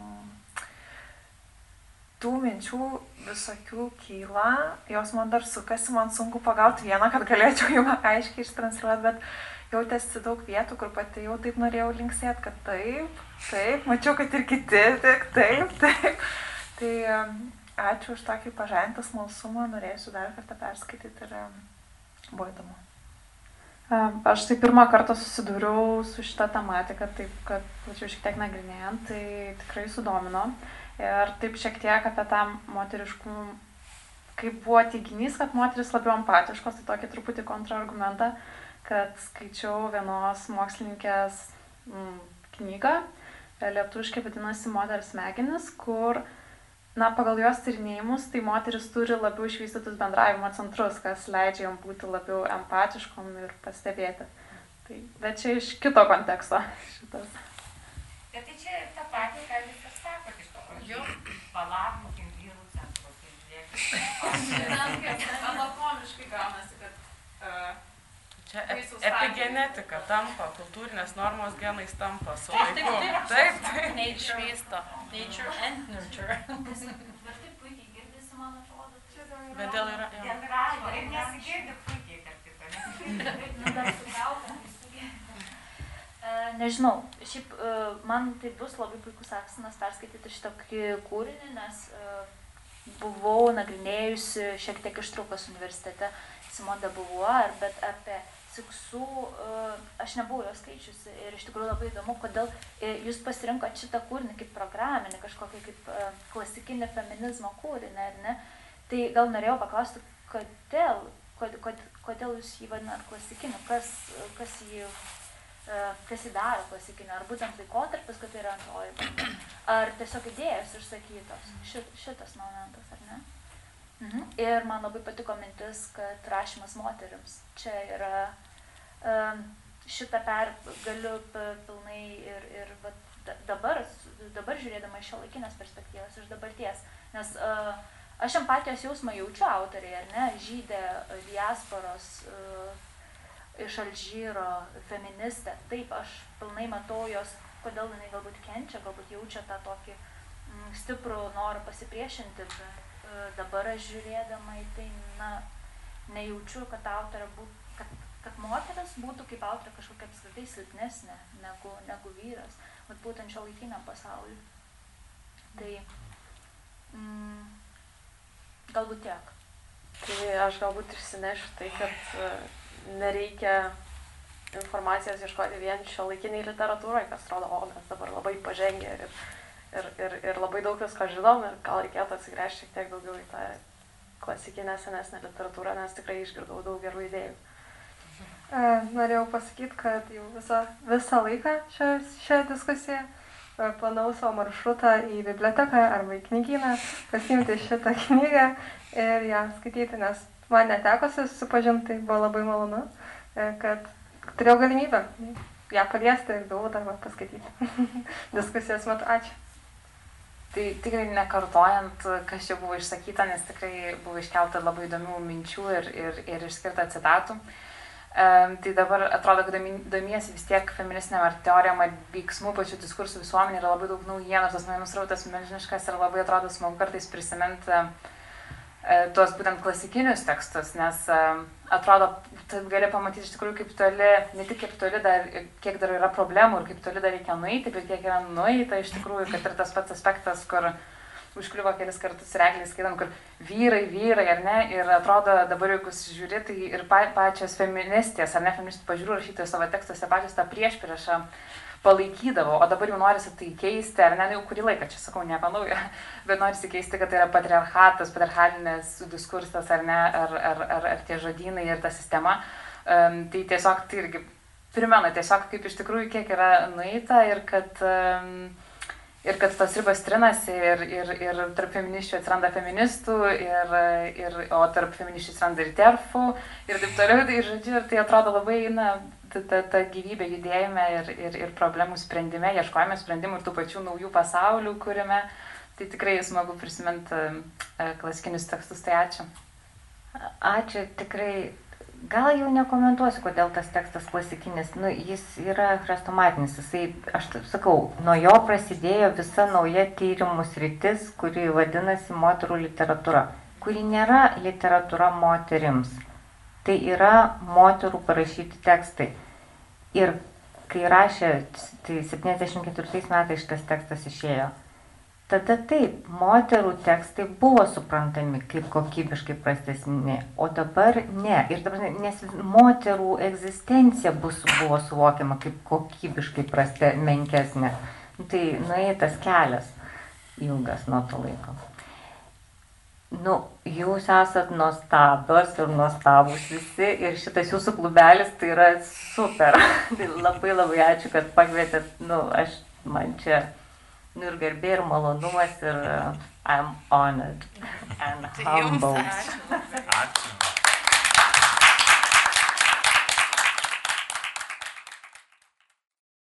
tų minčių visokių kyla, jos man dar sukasi, man sunku pagauti vieną, kad galėčiau jau aiškiai ištransliuoti, bet jautėsi daug vietų, kur pati jau taip norėjau linksėti, kad taip, mačiau, kad ir kiti, taip. Tai ačiū už tokį pažadintą smalsumą, norėsiu dar kartą perskaityti ir buvo įdomu. Aš tai pirmą kartą susidūriau su šitą tematiką, taip, kad plačiau šiek tiek nagrinėjant, tai tikrai sudomino. Ir taip šiek tiek apie tą moteriškumą, kaip buvo teiginys, kad moteris labiau empatiškos, tai tokį truputį kontrargumentą, kad skaičiau vienos mokslininkės knygą, lietuviškai vadinasi Moters smegenys, kur, pagal jos tyrinėjimus, tai moteris turi labiau išvystytus bendravimo centrus, kas leidžia jom būti labiau empatiškom ir pastebėti. Bet čia iš kito konteksto šitas. Bet tai čia ta pasakė, ką jūs ir sakot iš tikrųjų. Palabinkim vyrų centro, žiūrėkit. Anatomiškai gaunasi, kad čia epigenetika tampa, kultūrinės normos genais tampa su laiku. Taip. Neišvysto. Nature and nurture. Bet taip puikiai girdisi, man atrodo. Bet dėl yra... Dėl radio. Ir nesigirdi puikiai, kad Nežinau, šiaip man tai bus labai puikus akstinas perskaityti šitą kūrinį, nes buvau nagrinėjusi šiek tiek ištraukas universitete Simone de Beauvoir, bet apie Siksų aš nebuvau jo skaičiusi ir iš tikrųjų labai įdomu, kodėl jūs pasirinkot šitą kūrinį kaip programinį, kažkokį kaip klasikinį feminizmo kūrinį, ar ne? Tai gal norėjau paklausti, kodėl jūs jį vadinat klasikiniu, kas jį daro klasikiniu, ar būtent laikotarpis, kad tai yra antroji banga, ar tiesiog idėjos išsakytos, šitas momentas, ar ne? Ir man labai patiko mintis, kad rašymas moterims. Čia yra, šitą galiu pilnai ir dabar žiūrėdama iš šiuolaikinės perspektyvos, iš dabarties, nes aš empatijos jausmą jaučiu autoriai, ar ne, žydė, diasporos, iš Alžyro, feministė. Taip, aš pilnai matau jos, kodėl jinai galbūt kenčia, galbūt jaučia tą tokį stiprų norą pasipriešinti, bet dabar aš žiūrėdama į tai, nejaučiu, kad autorė būtų, kad moteris būtų kaip autorė kažkokia apskritai silpnesnė negu vyras, bet būtent šiuolaikiniam pasauliu. Tai galbūt tiek. Tai aš galbūt išsinešiu tai, kad nereikia informacijos ieškoti vien šiuolaikiniai literatūrai, kas atrodo, mes dabar labai pažengę ir labai daug visko žinom ir gal reikėtų atsigręžti šiek tiek daugiau į tą klasikinę senesnę literatūrą, nes tikrai išgirdau daug gerų idėjų. Norėjau pasakyti, kad jau visą laiką šią diskusiją planavau savo maršrutą į biblioteką arba į knygyną, pasiimti šitą knygą ir ją skaityti, nes man neteko susipažinti, tai buvo labai malonu, kad turėjau galimybę ją paliesti ir galbūt arba paskaityti. Diskusijos metu. Ačiū. Tai tikrai nekartojant, kas čia buvo išsakyta, nes tikrai buvo iškelta labai įdomių minčių ir išskirta citatų. Tai dabar atrodo, kad domiesi vis tiek feministinėm ar teorijom ar veiksmų pačių diskursų visuomenė yra labai daug naujienų, tas naujienų srautas milžiniškas ir labai atrodo smagu kartais prisiminti tuos būtent klasikinius tekstus, nes atrodo, taip gali pamatyti iš tikrųjų kaip toli, ne tik kaip toli, kiek dar yra problemų ir kaip toli dar reikia nueiti, bet kiek yra nueita iš tikrųjų, kad ir tas pats aspektas, kur užkliuvo kelis kartus regliai skaitant, kur vyrai, ar ne, ir atrodo dabar, jeigu žiūri, tai ir pačios feministės, ar ne, feministų pažiūrų rašytojų savo tekstuose pačios tą priešpriešą palaikydavo, o dabar jau norisi tai keisti, ar ne, jau kurį laiką, čia sakau, nieko naujo, bet norisi keisti, kad tai yra patriarchatas, patriarchalinės diskursas, ar ne, ar tie žodynai ir ta sistema. Tai tiesiog tai irgi primena tiesiog, kaip iš tikrųjų kiek yra nueita ir kad tos ribos trinasi ir tarp feministių atsiranda feministų, o tarp feministių atsiranda ir terfų ir taip toliau, tai žodžiu, ir tai atrodo labai, ta gyvybė judėjime ir problemų sprendime, ieškojame sprendimų ir tų pačių naujų pasaulių kūrime. Tai tikrai smagu prisiminti klasikinius tekstus, tai ačiū. Ačiū, tikrai. Gal jau nekomentuosiu, kodėl tas tekstas klasikinis, jis yra chrestomatinis, aš taip sakau, nuo jo prasidėjo visa nauja tyrimų sritis, kuri vadinasi moterų literatūra, kuri nėra literatūra moterims. Tai yra moterų parašyti tekstai. Ir kai rašė, tai 74 metais šitas tekstas išėjo, tada taip, moterų tekstai buvo suprantami kaip kokybiškai prastesni, o dabar ne. Ir dabar, nes moterų egzistencija buvo suvokiama kaip kokybiškai menkesnė. Tai nueitas kelias ilgas nuo to laiko. Jūs esat nuostabios ir nuostabūs visi ir šitas jūsų klubelis tai yra super. Tai labai labai ačiū, kad pakvietėt, man čia ir garbė ir malonumas ir I'm honored and humbled.